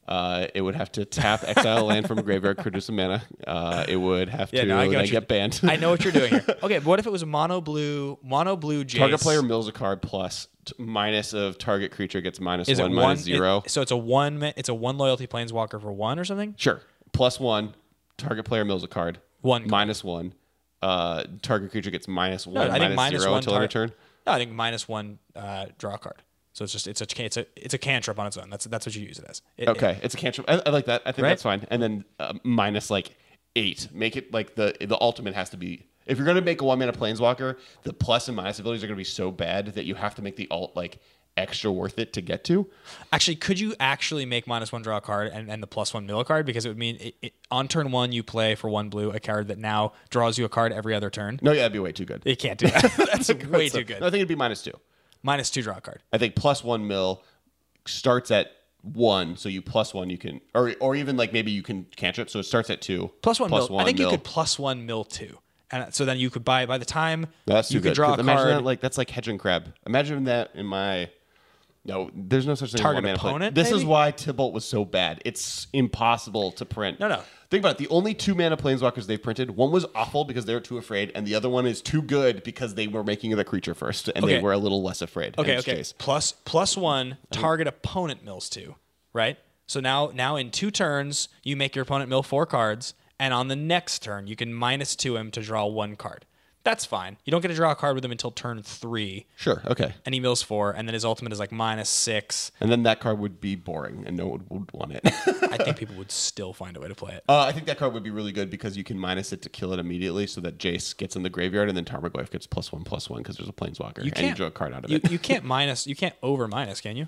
Uh, it would have to tap exile land from a graveyard, produce a mana. Uh, it would have Yeah, to no, I get then what you're- get banned. I know what you're doing here. Okay, but what if it was a mono blue, mono blue Jace? Target player mills a card plus t- minus of target creature gets minus is one, it minus one, zero. it- so it's a one. ma- It's a one loyalty planeswalker for one or something. Sure. Plus one. Target player mills a card. One card. Minus one. Uh, target creature gets minus No, one, I think minus minus zero one until end of tar- turn. No, I think minus one uh, draw a card. So it's just it's a it's a it's a cantrip on its own. That's that's what you use it as. It, Okay, it's a cantrip. I, I like that. I think Right? that's fine. And then uh, minus like eight. Make it like the the ultimate has to be. If you're gonna make a one mana planeswalker, the plus and minus abilities are gonna be so bad that you have to make the alt like extra worth it to get to. Actually, could you actually make minus one draw a card and, and the plus one mill a card? Because it would mean it, it, on turn one you play for one blue a card that now draws you a card every other turn. No, yeah, that'd be way too good. You can't do that. That's way So- too good. No, I think it'd be minus two. Minus two draw a card. I think plus one mil starts at one, so you plus one you can, or or even like maybe you can cantrip, so it starts at two. Plus one plus mill. I think mil. you could plus one mill two. And so then you could buy by the time That's too you good. could draw a 'Cause imagine card. that, like that's like hedging crab. Imagine that in my. No, there's no such thing Target as one mana play. opponent, This is maybe? why Tibalt was so bad. It's impossible to print. No, no. Think about it. The only two mana planeswalkers they've printed, one was awful because they were too afraid, and the other one is too good because they were making the creature first, and Okay. they were a little less afraid. Okay, in this okay. case. Plus plus one target opponent mills two, right? So now now in two turns you make your opponent mill four cards, and on the next turn you can minus two him to draw one card. That's fine. You don't get to draw a card with him until turn three, Sure. Okay. and he mills four, and then his ultimate is like minus six. And then that card would be boring, and no one would want it. I think people would still find a way to play it. Uh, I think that card would be really good because you can minus it to kill it immediately, so that Jace gets in the graveyard, and then Tarmogoyf gets plus one plus one because there's a planeswalker, You and you can't draw a card out of you, it. you can't minus. You can't over minus, can you?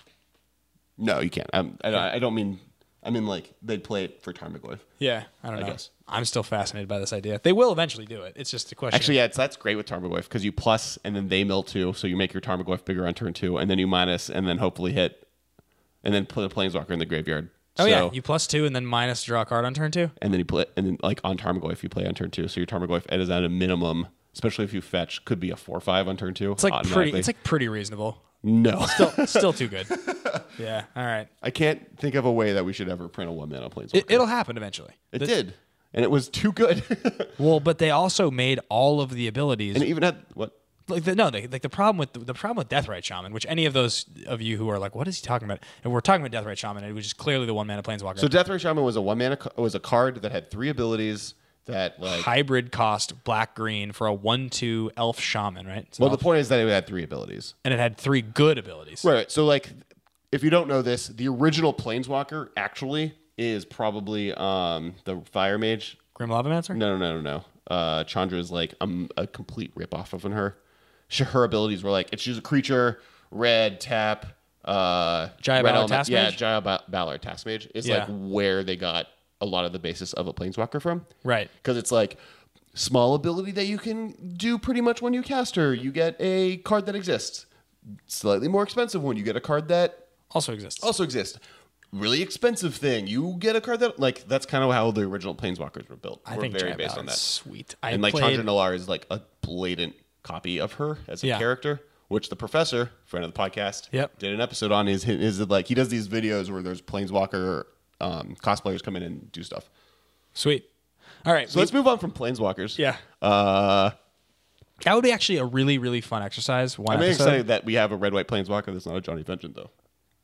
No, you can't. Um, I, I don't mean. I mean like they'd play it for Tarmogoyf. Yeah, I don't I know. guess. I'm still fascinated by this idea. They will eventually do it. It's just a question. Actually, yeah, it's, that's great with Tarmogoyf because you plus and then they mill two, so you make your Tarmogoyf bigger on turn two, and then you minus and then hopefully hit, and then put a planeswalker in the graveyard. oh so, yeah, you plus two and then minus draw a card on turn two. and then you play, and then like on Tarmogoyf you play on turn two, so your Tarmogoyf is at a minimum, especially if you fetch, could be a four five on turn two. It's like pretty. It's like pretty reasonable. no. Still, still too good. Yeah. All right. I can't think of a way that we should ever print a one mana planeswalker. It, it'll happen eventually. It The- did, and it was too good. Well, but they also made all of the abilities. and it even had what? like the, no, they, like the problem with the, the problem with Deathrite Shaman, which any of those of you who are like, what is he talking about? And we're talking about Deathrite Shaman, which is clearly the one mana planeswalker. So Deathray Shaman was a one mana ca- was a card that had three abilities that like. hybrid cost black green for a one two elf shaman, right? So Well, the elf- point is that it had three abilities. and it had three good abilities. Right. So, like, if you don't know this, the original Planeswalker actually is probably um, the Fire Mage. Grim Lavamancer? No, no, no, no, no. Uh, Chandra is like um, a complete ripoff of her. She, her abilities were like it's just a creature, red tap, uh, Jaya red Ballard element- Task Yeah, Mage? Jaya ba- Ballard Task Mage is Yeah. like where they got a lot of the basis of a Planeswalker from. Right. Because it's like small ability that you can do pretty much when you cast her. You get a card that exists. Slightly more expensive one. You get a card that Also exists. also exists. Really expensive thing. You get a card that like that's kind of how the original Planeswalkers were built. I We're think very Jaya based on Ballard's that. sweet. I and like played, Chandra Nalar is like a blatant copy of her as a Yeah. character, which the professor, friend of the podcast, Yep. did an episode on. Is is like he does these videos where there's Planeswalker um, cosplayers come in and do stuff. Sweet. All right. So we- let's move on from Planeswalkers. yeah. Uh, That would be actually a really, really fun exercise. One I'm very episode. excited that we have a red white Planeswalker that's not a Johnny Vengeance though.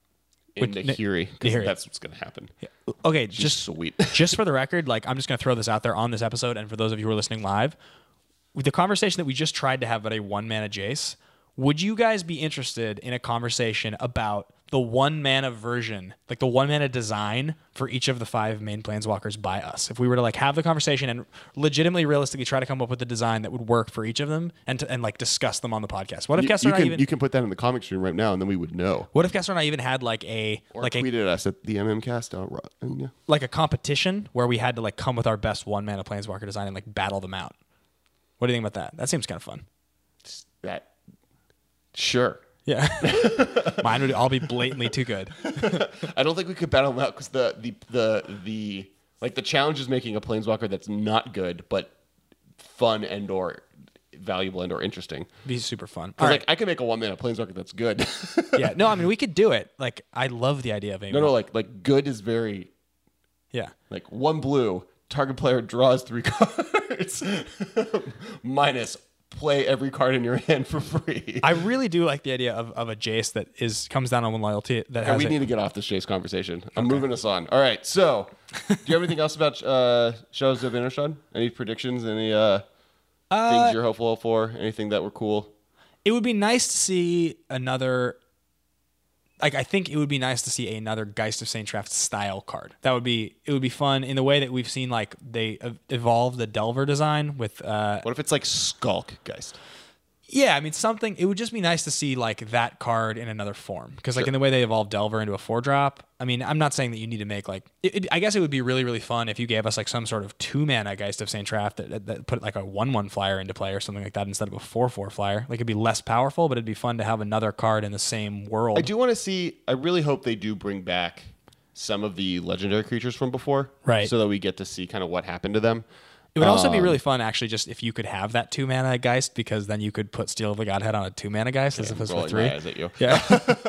In Which- Nahiri, because Nahiri. that's what's going to happen. Okay, Just just sweet. just for the record, like I'm just going to throw this out there on this episode, and for those of you who are listening live, with the conversation that we just tried to have about a one mana Jace, would you guys be interested in a conversation about the one mana version, like the one mana design for each of the five main planeswalkers by us? If we were to like have the conversation and legitimately, realistically try to come up with a design that would work for each of them, and to, and like discuss them on the podcast. What if You, Kessler you and I can even? you can put that in the comic stream right now, and then we would know. What if Kessler and I even had like a Or like a tweet at us at the MMcast. Uh, and, yeah. like a competition where we had to like come with our best one mana planeswalker design and like battle them out. What do you think about that? That seems kind of fun. That sure. Yeah. Mine would all be blatantly too good. I don't think we could battle them out because the, the the the like the challenge is making a planeswalker that's not good but fun and or valuable and or interesting. Be super fun. Because All like right. I can make a one mana planeswalker that's good. Yeah. No, I mean we could do it. Like I love the idea of a no, no, like like good is very yeah. like one blue. Target player draws three cards minus play every card in your hand for free. I really do like the idea of, of a Jace that is comes down on one loyalty that Yeah, has we a- need to get off this Chase conversation. I'm moving us on. All right. So, do you have anything else about uh, Shadows of Innistrad? Any predictions? Any uh, Uh, things you're hopeful for? Anything that were cool? It would be nice to see another. Like I think it would be nice to see another Geist of Saint Traft style card. That would be it. Would be fun in the way that we've seen like they ev- evolve the Delver design with. Uh, What if it's like Skulk Geist? yeah, I mean something. It would just be nice to see like that card in another form because like Sure. in the way they evolved Delver into a four drop. I mean, I'm not saying that you need to make like. It, it, I guess it would be really really fun if you gave us like some sort of two mana Geist of Saint Traft that, that, that put like a one one flyer into play or something like that instead of a four four flyer. Like it'd be less powerful, but it'd be fun to have another card in the same world. I do want to see. I really hope they do bring back some of the legendary creatures from before, Right. So that we get to see kind of what happened to them. It would also be Um, really fun, actually, just if you could have that two mana Geist, because then you could put Steel of the Godhead on a two mana Geist as opposed to a Rolling three. my eyes at you. Yeah,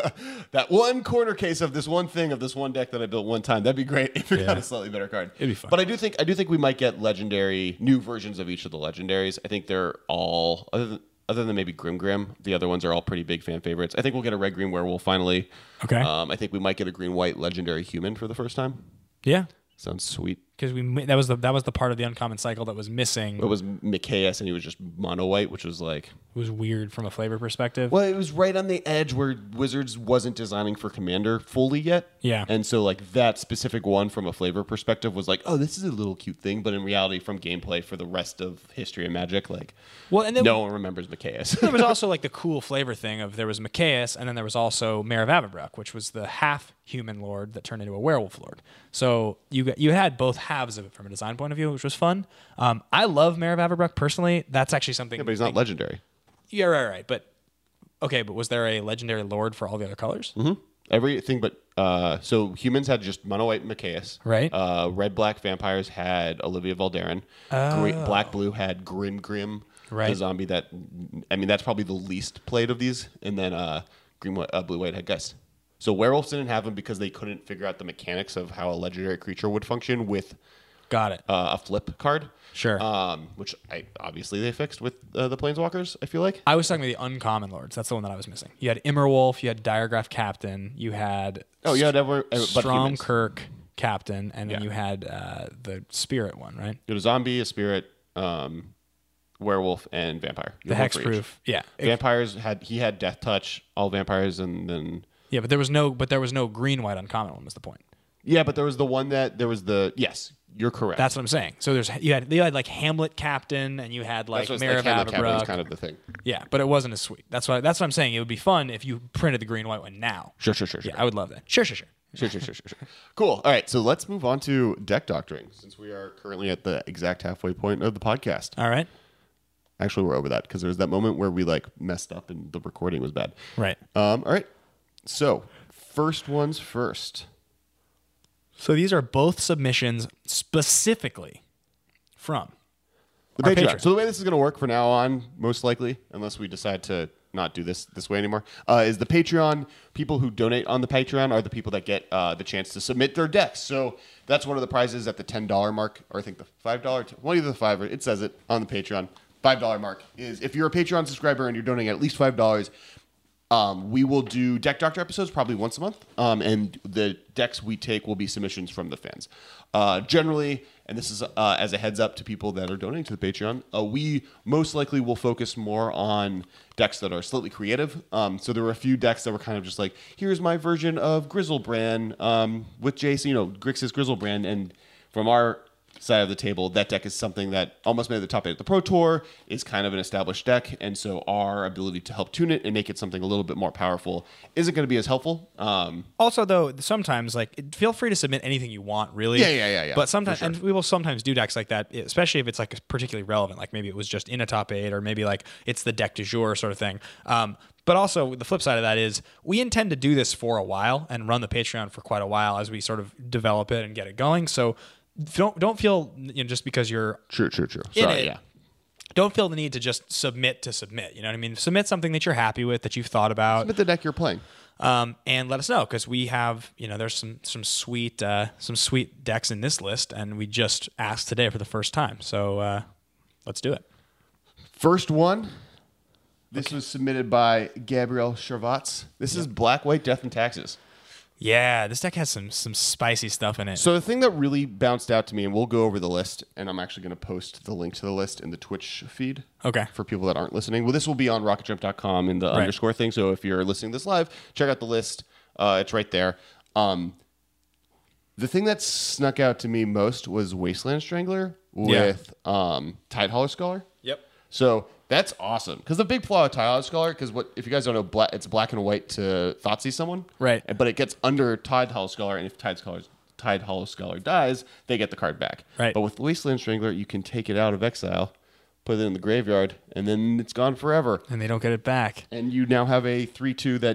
That one corner case of this one thing of this one deck that I built one time. That'd be great if it Yeah. got a slightly better card. It'd be fun. But I do think I do think we might get legendary new versions of each of the legendaries. I think they're all other than, other than maybe Grim Grim. The other ones are all pretty big fan favorites. I think we'll get a red green werewolf finally. Okay. Um, I think we might get a green white legendary human for the first time. yeah, Sounds sweet. because we mi- that was the that was the part of the uncommon cycle that was missing. It was Micaeus and he was just mono white, which was like It was weird from a flavor perspective. well, it was right on the edge where Wizards wasn't designing for Commander fully yet. Yeah. And so, like, that specific one from a flavor perspective was like, oh, this is a little cute thing. But in reality, from gameplay for the rest of history and Magic, like, Well, and then no one remembers Micaeus. there was also like the cool flavor thing of there was Micaeus, and then there was also Mare of Avabruck, which was the half human lord that turned into a werewolf lord. So you got, you had both halves of it from a design point of view, which was fun. Um, I love Mare of Avabruck personally. That's actually something. Yeah, but he's not legendary. Yeah, right, right. But okay, but was there a legendary lord for all the other colors? Mm-hmm. Everything but, uh, so humans had just mono white Micaeus. Right. Uh, red black vampires had Olivia Valderin. Gre- black blue had Grim Grim. Right. The zombie that, I mean, that's probably the least played of these. And then uh, green white, uh, blue white had Geist. So werewolves didn't have them because they couldn't figure out the mechanics of how a legendary creature would function with Got it. uh, a flip card. Sure. Um, which I obviously they fixed with uh, the Planeswalkers, I feel like. I was talking about the uncommon lords. That's the one that I was missing. You had Immerwolf, you had Diregraph Captain, you had Oh, yeah, never. Uh, but humans. Stromkirk Captain, and then Yeah. you had uh, the Spirit one, right? You had a zombie, a spirit, um, werewolf, and vampire. You The had one for each. hexproof. Yeah. It- Vampires had he had death touch, all vampires, and then yeah, but there was no but there was no green white uncommon one was the point. yeah, but there was the one that there was the yes, you're correct. That's what I'm saying. So there's you had you had like Hamlet Captain and you had like That's what Mare like, of Hamlet Captain was Avabruck. kind of the thing. Yeah, but it wasn't as sweet. That's why that's what I'm saying. It would be fun if you printed the green white one now. Sure, sure, sure, sure. Yeah, I would love that. Sure, sure, sure. Sure, sure, sure, sure, sure. Cool. All right, so let's move on to deck doctoring since we are currently at the exact halfway point of the podcast. All right. Actually, we're over that because there was that moment where we like messed up and the recording was bad. Right. Um. All right. So first ones first. So these are both submissions specifically from The our Patreon. Patreon. So the way this is going to work from now on, most likely, unless we decide to not do this this way anymore, uh, is the Patreon. People who donate on the Patreon are the people that get uh, the chance to submit their decks. So that's one of the prizes at the ten dollar mark, or I think the five dollar, well, either the five, or it says it on the Patreon, five dollar mark, is if you're a Patreon subscriber and you're donating at least five dollars, Um, we will do Deck Doctor episodes probably once a month, um, and the decks we take will be submissions from the fans. Uh, generally, and this is uh, as a heads up to people that are donating to the Patreon, uh, we most likely will focus more on decks that are slightly creative. Um, so there were a few decks that were kind of just like, here's my version of Grizzlebrand um, with Jason, you know, Grixis Grizzlebrand, and from our side of the table, that deck is something that almost made the top eight at the Pro Tour, is kind of an established deck, and so our ability to help tune it and make it something a little bit more powerful isn't going to be as helpful. Um, Also, though, sometimes like feel free to submit anything you want, really. Yeah, yeah, yeah, yeah, But sometimes, for sure. and we will sometimes do decks like that, especially if it's like particularly relevant. Like maybe it was just in a top eight, or maybe like it's the deck du jour sort of thing. Um, but also the flip side of that is we intend to do this for a while and run the Patreon for quite a while as we sort of develop it and get it going. So don't don't feel, you know, just because you're true, true, true. in Sorry, it, yeah. don't feel the need to just submit to submit. You know what I mean? Submit something that you're happy with, that you've thought about. Submit the deck you're playing. Um, and let us know, because we have, you know, there's some some sweet uh, some sweet decks in this list, and we just asked today for the first time. So uh, let's do it. First one. This okay. was submitted by Gabriel Shervatz. This yep. is Black, White, Death, and Taxes. Yeah, this deck has some some spicy stuff in it. So the thing that really bounced out to me, and we'll go over the list, and I'm actually going to post the link to the list in the Twitch feed. Okay. For people that aren't listening. Well, this will be on rocket jump dot com in the right. underscore thing. So if you're listening to this live, check out the list. Uh, it's right there. Um, the thing that snuck out to me most was Wasteland Strangler with yeah. um, Tidehollow Scholar. Yep. So that's awesome. Because the big flaw of Tidehollow Scholar, because what if you guys don't know, black, it's black and white to Thoughtseize someone. Right. But it gets under Tidehollow Scholar, and if Tidehollow Tidehollow Scholar dies, they get the card back. Right. But with Wasteland Strangler, you can take it out of exile, put it in the graveyard, and then it's gone forever. And they don't get it back. And you now have a three two that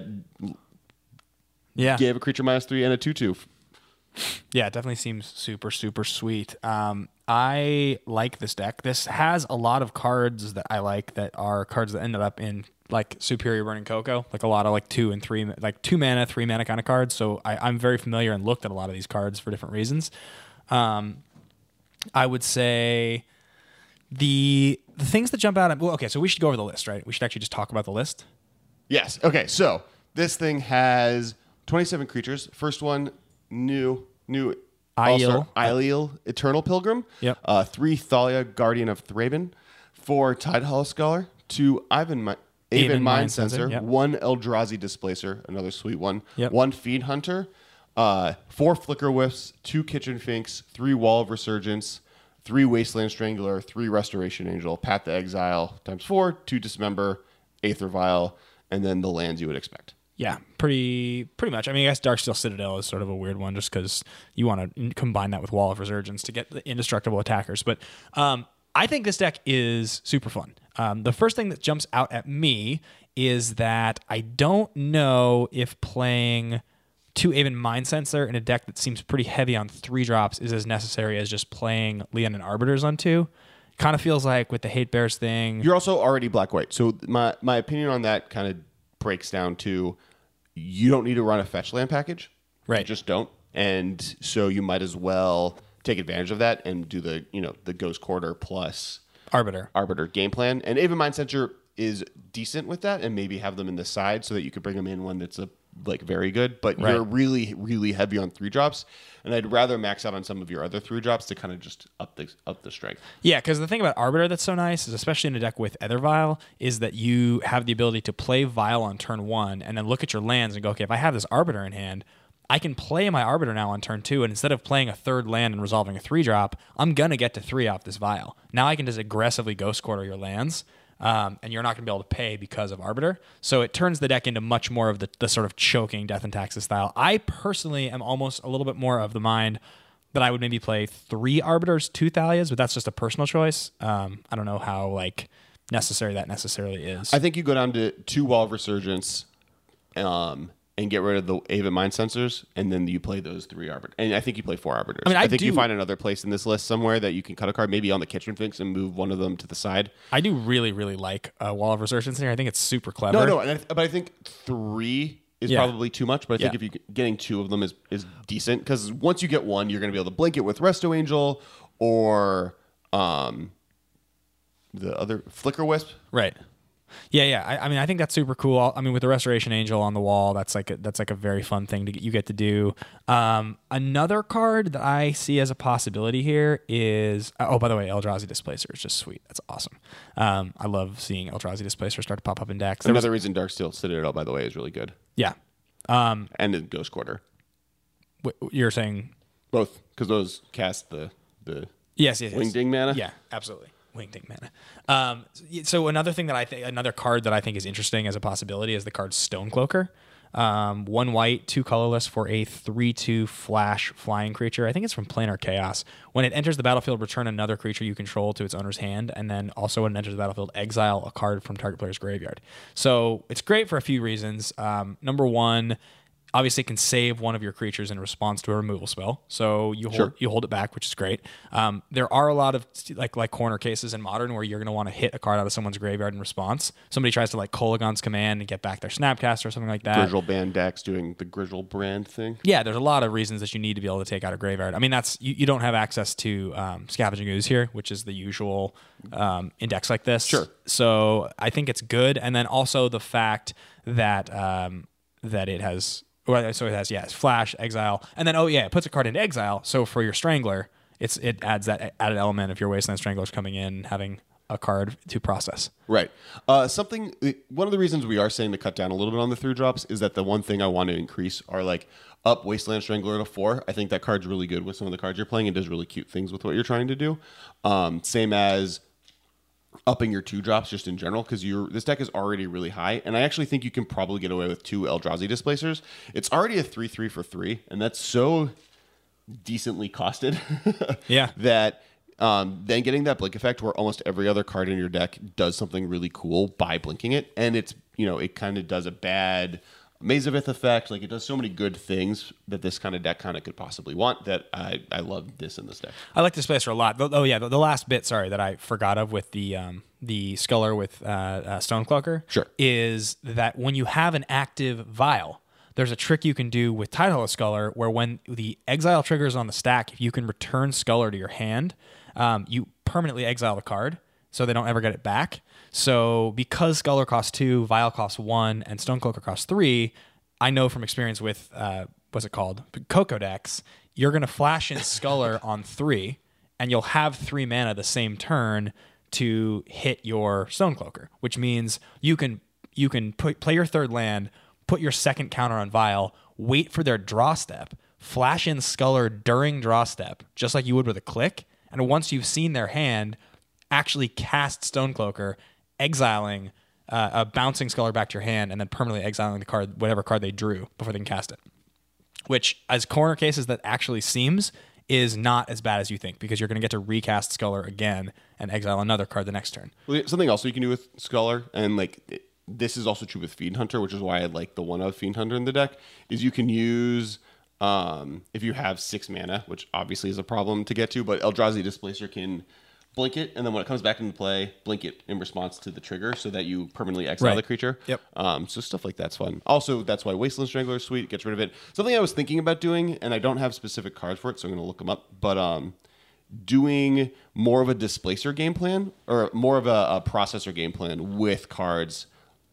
yeah. gave a creature minus three and a two two. Yeah, it definitely seems super, super sweet. Um, I like this deck. This has a lot of cards that I like that are cards that ended up in like Superior Burning Cocoa, like a lot of like two and three, like two mana, three mana kind of cards. So I, I'm very familiar and looked at a lot of these cards for different reasons. Um, I would say the the things that jump out at, well, okay, so we should go over the list, right? We should actually just talk about the list. Yes. Okay, so this thing has twenty-seven creatures. First one, new, new Aiel. Aiel, Eternal Pilgrim. Yep. Uh, three Thalia, Guardian of Thraben. Four Tidehollow Scholar. Two Ivan, Mi- Aven, Aven Mind Mind Sensor. Sensor, yep. One Eldrazi Displacer, another sweet one. Yep. One Feed Hunter. Uh, four Flicker Whiffs. Two Kitchen Finks. Three Wall of Resurgence. Three Wasteland Strangler. Three Restoration Angel. Path to Exile times four. Two Dismember. Aether Vial. And then the lands you would expect. Yeah, pretty pretty much. I mean, I guess Darksteel Citadel is sort of a weird one just because you want to combine that with Wall of Resurgence to get the indestructible attackers. But um, I think this deck is super fun. Um, the first thing that jumps out at me is that I don't know if playing two Aven Mind Sensor in a deck that seems pretty heavy on three drops is as necessary as just playing Leonin Arbiters on two. Kind of feels like with the Hate Bears thing. You're also already black-white. So my, my opinion on that kind of breaks down to you don't need to run a fetch land package. Right. You just don't. And so you might as well take advantage of that and do the, you know, the Ghost Quarter plus Arbiter. Arbiter game plan. And Aven Mind Sensor is decent with that, and maybe have them in the side so that you could bring them in when it's a like very good. But right. you're really, really heavy on three drops. And I'd rather max out on some of your other three drops to kind of just up the up the strength. Yeah, because the thing about Arbiter that's so nice is, especially in a deck with Aether Vial, is that you have the ability to play Vial on turn one and then look at your lands and go, okay, if I have this Arbiter in hand, I can play my Arbiter now on turn two, and instead of playing a third land and resolving a three drop, I'm going to get to three off this Vial. Now I can just aggressively Ghost Quarter your lands. Um, and you're not going to be able to pay because of Arbiter. So it turns the deck into much more of the, the sort of choking Death and Taxes style. I personally am almost a little bit more of the mind that I would maybe play three Arbiters, two Thalias, but that's just a personal choice. Um, I don't know how like necessary that necessarily is. I think you go down to two Wall of Resurgence um, and get rid of the Aven Mind Sensors, and then you play those three Arbiters. And I think you play four Arbiters. I mean, I, I think do, you find another place in this list somewhere that you can cut a card, maybe on the Kitchen Finks, and move one of them to the side. I do really, really like uh, Wall of Resurgence here. I think it's super clever. No, no, and I th- but I think three is Yeah. probably too much. But I think Yeah. if you getting two of them is is decent, because once you get one, you're going to be able to blink it with Resto Angel or um, the other Flicker Wisp. Right. Yeah, yeah. I, I mean, I think that's super cool. I mean, with the Restoration Angel on the wall, that's like a, that's like a very fun thing to get, you get to do. Um, another card that I see as a possibility here is oh, by the way, Eldrazi Displacer is just sweet. That's awesome. Um, I love seeing Eldrazi Displacer start to pop up in decks. There Another was, reason Darksteel Citadel, by the way, is really good. Yeah. Um, and then Ghost Quarter. w- you're saying both, because those cast the the yes, yes, yes. Wingding mana. Yeah, absolutely. Wingding mana. Um, so another thing that I think, another card that I think is interesting as a possibility is the card Stonecloaker. Um, one white, two colorless for a three two flash flying creature. I think it's from Planar Chaos. When it enters the battlefield, return another creature you control to its owner's hand, and then also when it enters the battlefield, exile a card from target player's graveyard. So it's great for a few reasons. Um, number one, obviously can save one of your creatures in response to a removal spell. So you hold Sure. you hold it back, which is great. Um, there are a lot of like like corner cases in Modern where you're going to want to hit a card out of someone's graveyard in response. Somebody tries to like Kolaghan's Command and get back their Snapcaster or something like that. Grizzle Band decks doing the Grizzle brand thing. Yeah, there's a lot of reasons that you need to be able to take out a graveyard. I mean, that's you, you don't have access to um, Scavenging Ooze here, which is the usual um, index like this. Sure. So I think it's good, and then also the fact that um, that it has, well, so it has yeah, it's Flash, Exile, and then oh yeah, it puts a card into Exile. So for your Strangler, it's it adds that added element of your Wasteland Stranglers coming in, having a card to process. Right. Uh, something. One of the reasons we are saying to cut down a little bit on the through drops is that the one thing I want to increase are like up Wasteland Strangler to four. I think that card's really good with some of the cards you're playing. It does really cute things with what you're trying to do. Um, same as upping your two drops just in general, because your this deck is already really high, and I actually think you can probably get away with two Eldrazi Displacers. It's already a three three for three, and that's so decently costed. Yeah. That um, then getting that blink effect where almost every other card in your deck does something really cool by blinking it, and it's you know it kind of does a bad Maze of Ith effect. Like it does so many good things that this kind of deck kind of could possibly want. That I I love this in this deck. I like Displacer a lot. Oh yeah, the, the last bit, sorry, that I forgot of with the um, the Sculler with uh, uh, Stonecloaker, Sure. is that when you have an active Vial, there's a trick you can do with Tidehollow Sculler where when the exile triggers on the stack, if you can return Sculler to your hand, um, you permanently exile the card, so they don't ever get it back. So because Sculler costs two, Vial costs one, and Stonecloaker costs three, I know from experience with, uh, what's it called? Coco decks, you're going to flash in Sculler on three, and you'll have three mana the same turn to hit your Stonecloaker, which means you can you can put, play your third land, put your second counter on Vial, wait for their draw step, flash in Sculler during draw step, just like you would with a click, and once you've seen their hand, actually cast Stonecloaker, exiling, uh, uh, bouncing Sculler back to your hand, and then permanently exiling the card, whatever card they drew before they can cast it. Which, as corner cases that actually seems, is not as bad as you think, because you're going to get to recast Sculler again and exile another card the next turn. Well, something else you can do with Sculler, and like it, this is also true with Fiend Hunter, which is why I like the one of Fiend Hunter in the deck, is you can use, um, if you have six mana, which obviously is a problem to get to, but Eldrazi Displacer can blink it, and then when it comes back into play, blink it in response to the trigger so that you permanently exile Right. the creature. Yep. Um, so stuff like that's fun. Also, that's why Wasteland Strangler is sweet. It gets rid of it. Something I was thinking about doing, and I don't have specific cards for it, so I'm going to look them up, but um, doing more of a Displacer game plan, or more of a, a processor game plan with cards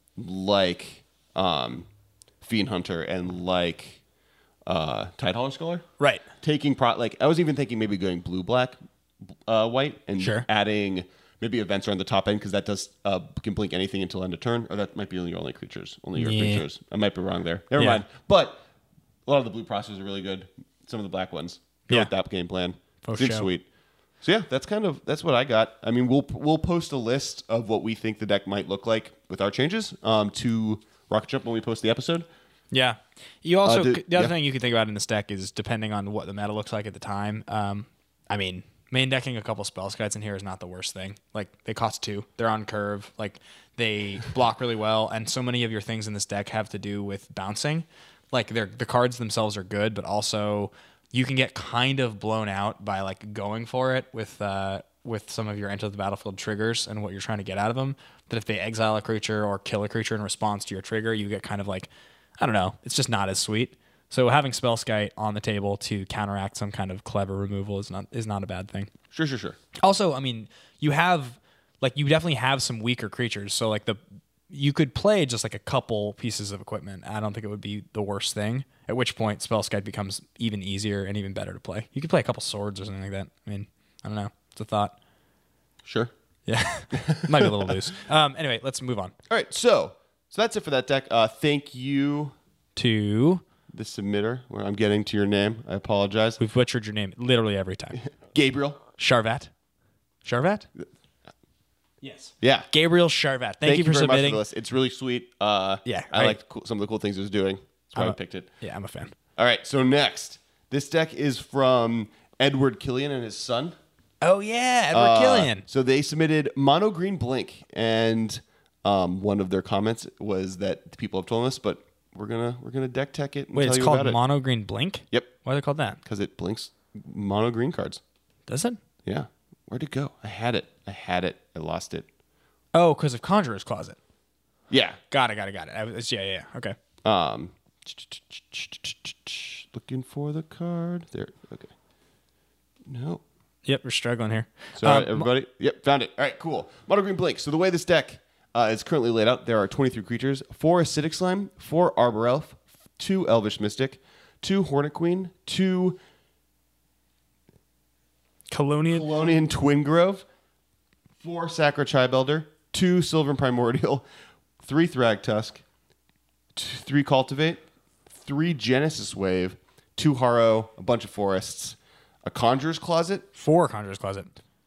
like um, Fiend Hunter and like uh, Tidehollow Sculler. Right. Taking pro like I was even thinking maybe going blue black uh, white and Sure. adding maybe events on the top end, because that does uh, can blink anything until end of turn, or that might be only your only creatures, only your Yeah. creatures. I might be wrong there. Never Yeah. mind. But a lot of the blue processors are really good. Some of the black ones. Go Yeah. with that game plan. For Seems sure. sweet. So yeah, that's kind of that's what I got. I mean, we'll we'll post a list of what we think the deck might look like with our changes um, to Rocket Jump when we post the episode. Yeah. You also Uh, do- the other yeah. thing you can think about in this deck is depending on what the meta looks like at the time. Um, I mean, main decking a couple spell skites in here is not the worst thing. Like they cost two, they're on curve, like they block really well, and so many of your things in this deck have to do with bouncing. Like they're the cards themselves are good, but also you can get kind of blown out by like going for it with uh, with some of your enter the battlefield triggers and what you're trying to get out of them. That if they exile a creature or kill a creature in response to your trigger, you get kind of like, I don't know, it's just not as sweet. So having Spellskite on the table to counteract some kind of clever removal is not is not a bad thing. Sure, sure, sure. Also, I mean, you have like you definitely have some weaker creatures. So like the you could play just like a couple pieces of equipment. I don't think it would be the worst thing. At which point Spellskite becomes even easier and even better to play. You could play a couple swords or something like that. I mean, I don't know. It's a thought. Sure. Yeah. Might be a little loose. Um, anyway, let's move on All right, so so that's it for that deck. Uh, thank you, to the submitter. Where I'm getting to your name, I apologize. we've butchered your name literally every time. Gabriel. Sharvat. Sharvat? Yes. Yeah. Gabriel Sharvat. Thank, Thank you for very much submitting. for the list. It's really sweet. Uh, Yeah, I I- like cool, some of the cool things it was doing. That's why I'm I a- picked it. Yeah, I'm a fan. All right, so next, this deck is from Edward Killian and his son. Oh yeah, Edward Uh, Killian. So they submitted Mono Green Blink, and um, one of their comments was that people have told us, but we're gonna we're gonna deck tech it and Wait, tell it's you called about it. Mono Green Blink? Yep, Why are they called that? because it blinks mono green cards. Does it? Yeah, where'd it go? I had it. I had it. I lost it. Oh, because of Conjurer's Closet. Yeah. Got it, got it, got it. I was, yeah, yeah, yeah. Okay. Um, looking for the card there. Okay. No. Yep, we're struggling here. Sorry, Um, everybody. Yep, found it. All right, cool. Mono Green Blink. So the way this deck uh, is currently laid out, there are twenty-three creatures, four Acidic Slime, four Arbor Elf, two Elvish Mystic, two Hornet Queen, two Colonial. Colonian Twin Grove, four Sacra Chibelder, two Sylvan Primordial, three Thragtusk, two, three Cultivate, three Genesis Wave, two Harrow, a bunch of forests, a Conjurer's Closet, Four Conjurer's Closet.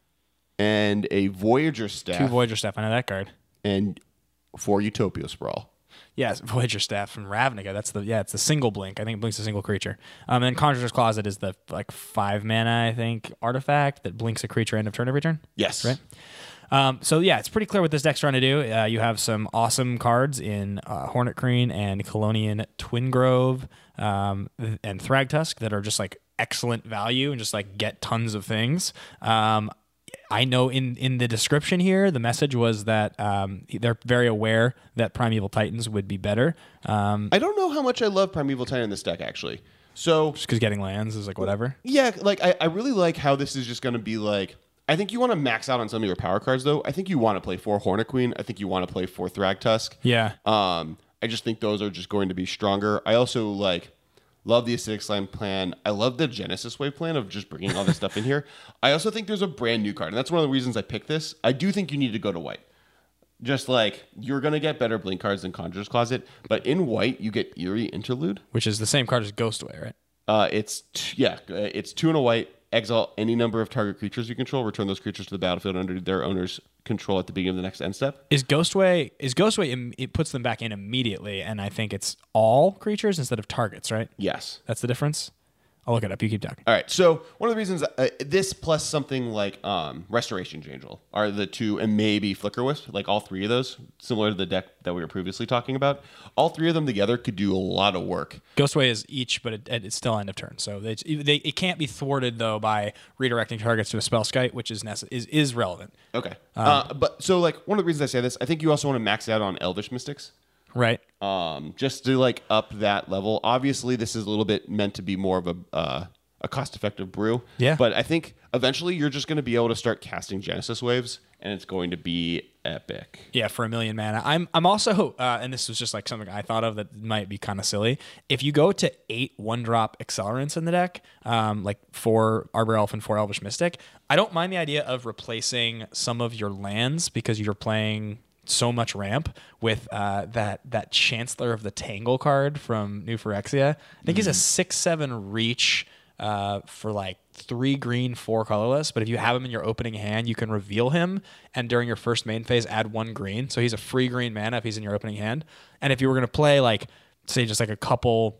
and a Voyager Staff, Two Voyager Staff. I know that card. and four Utopia Sprawl. Yes, Voyager Staff from Ravnica. That's the yeah, it's the single blink. I think it blinks a single creature. Um, and then Conjurer's Closet is the like five mana, I think, artifact that blinks a creature end of turn every turn. Yes. Right. Um, so yeah, it's pretty clear what this deck's trying to do. Uh, you have some awesome cards in uh, Hornet Queen and Colonian Twin Grove um, and Thragtusk that are just like excellent value and just like get tons of things. Um, I know in, in the description here, the message was that um, they're very aware that Primeval Titans would be better. Um, I don't know how much I love Primeval Titan in this deck, actually. So, just because getting lands is like whatever. yeah, like I, I really like how this is just going to be like, I think you want to max out on some of your power cards, though. I think you want to play four Hornet Queen. I think you want to play four Thragtusk. Yeah. Um, I just think those are just going to be stronger. I also like love the Acidic Slime plan. I love the Genesis Wave plan of just bringing all this stuff in here. I also think there's a brand new card, and that's one of the reasons I picked this. I do think you need to go to white. Just like you're going to get better blink cards than Conjurer's Closet, but in white you get Eerie Interlude. Which is the same card as Ghostway, right? Uh, it's t- yeah, uh, it's two and a white. Exile any number of target creatures you control. Return those creatures to the battlefield under their owner's control at the beginning of the next end step. Is Ghostway is Ghostway? im- It puts them back in immediately, and I think it's all creatures instead of targets, right? Yes. That's the difference. I'll look it up. You keep talking. All right. So one of the reasons uh, this plus something like um, Restoration Angel are the two, and maybe Flicker Wisp, like all three of those, similar to the deck that we were previously talking about. All three of them together could do a lot of work. Ghostway is each, but it, it's still end of turn, so they, they it can't be thwarted though by redirecting targets to a spell skite, which is nece- is is relevant, Okay. uh, but so like one of the reasons I say this, I think you also want to max out on Elvish Mystics. right? Um, just to like up that level. Obviously, this is a little bit meant to be more of a uh, a cost-effective brew. Yeah. But I think eventually you're just going to be able to start casting Genesis Waves, and it's going to be epic. Yeah, for a million mana. I'm I'm also, uh, and this was just like something I thought of that might be kind of silly. If you go to eight one drop accelerants in the deck, um, like four Arbor Elf and four Elvish Mystic, I don't mind the idea of replacing some of your lands because you're playing so much ramp with uh, that that Chancellor of the Tangle card from New Phyrexia. I think he's a six seven reach uh, for like three green, four colorless. But if you have him in your opening hand, you can reveal him, and during your first main phase, add one green. So he's a free green mana if he's in your opening hand. And if you were gonna play like, say, just like a couple,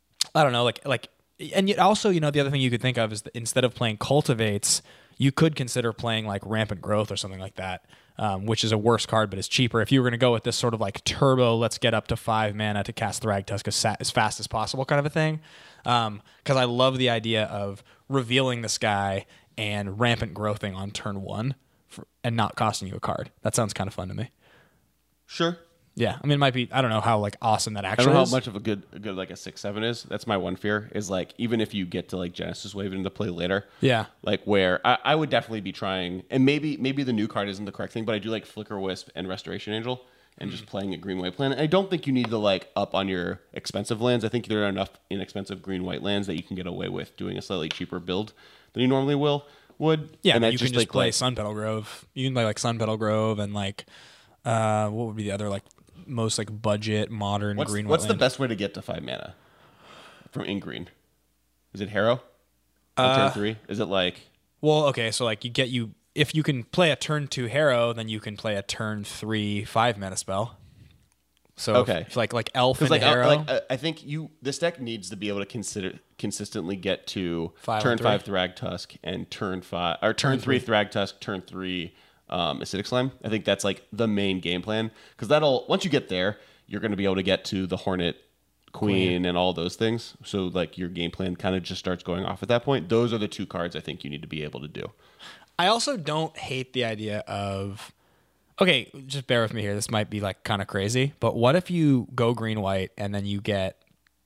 I don't know, like like, and yet also, you know, the other thing you could think of is that instead of playing Cultivates, you could consider playing like Rampant Growth or something like that. Um, which is a worse card, but is cheaper. If you were going to go with this sort of like turbo, let's get up to five mana to cast Thragtusk as, sa- as fast as possible kind of a thing. Because um, I love the idea of revealing this guy and rampant growthing on turn one for, and not costing you a card. That sounds kind of fun to me. Sure. Yeah, I mean, it might be. I don't know how like awesome that I actually don't know is. how much of a good, a good like a six seven is. That's my one fear. Is like even if you get to like Genesis Wave into play later. Yeah. Like where I, I would definitely be trying, and maybe maybe the new card isn't the correct thing, but I do like Flicker Wisp and Restoration Angel, and Mm-hmm. just playing a green white plan. I don't think you need to like up on your expensive lands. I think there are enough inexpensive green white lands that you can get away with doing a slightly cheaper build than you normally will would. Yeah, and but that's you can just like, play like, Sun Petal Grove. You can play like Sun Petal Grove and like uh, what would be the other like most like budget modern What's, green. what's white the land? best way to get to five mana from in green? Is it Harrow? On Uh, turn three? Is it like Well, okay, so like you get you if you can play a turn two Harrow, then you can play a turn three five mana spell. So Okay. if, like like Elf because and like, Harrow. I, like I- I think you this deck needs to be able to consider consistently get to Five turn and three. five Thragtusk and turn five or turn, Turn three, three. Thragtusk, turn three um, Acidic Slime. I think that's like the main game plan because that'll once you get there, you're going to be able to get to the Hornet queen, Queen. and all those things. So like your game plan kind of just starts going off at that point. Those are the two cards I think you need to be able to do. I also don't hate the idea of, okay, just bear with me here. This might be like kind of crazy, but what if you go green white and then you get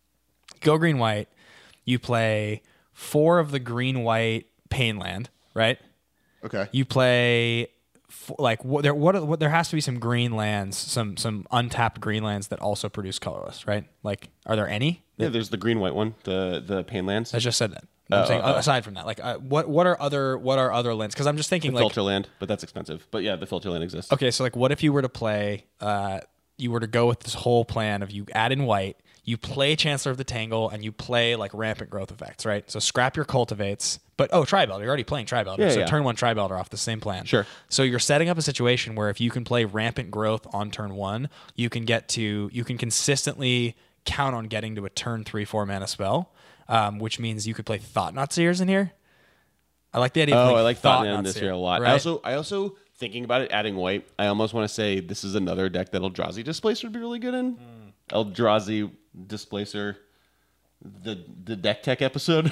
go green white, you play four of the green white pain land, right? Okay. You play f- like what there what, are- what there has to be some green lands, some some untapped green lands that also produce colorless, right? Like, are there any? Yeah, there's the green white one, the the pain lands. I just said that. I'm Oh, saying oh, oh. aside from that, like uh, what what are other what are other lands? Because I'm just thinking like filter land, but that's expensive. But yeah, the filter land exists. okay, so like what if you were to play, uh, you were to go with this whole plan of you add in white, you play Chancellor of the Tangle, and you play like rampant growth effects, right? So scrap your cultivates, but oh, Tri-Belter, you're already playing Tri-Belter, Yeah, so yeah. turn one Tri-Belter off the same plan. Sure. So you're setting up a situation where if you can play rampant growth on turn one, you can get to you can consistently count on getting to a turn three four mana spell, um, which means you could play Thought-Knot Seers in here. I like the idea. Oh, of I like Thought-Knot Thought in this Seer, here a lot. right? I also, I also thinking about it, adding white. I almost want to say this is another deck that Eldrazi Displacer would be really good in. Hmm. Eldrazi Displacer, the the deck tech episode.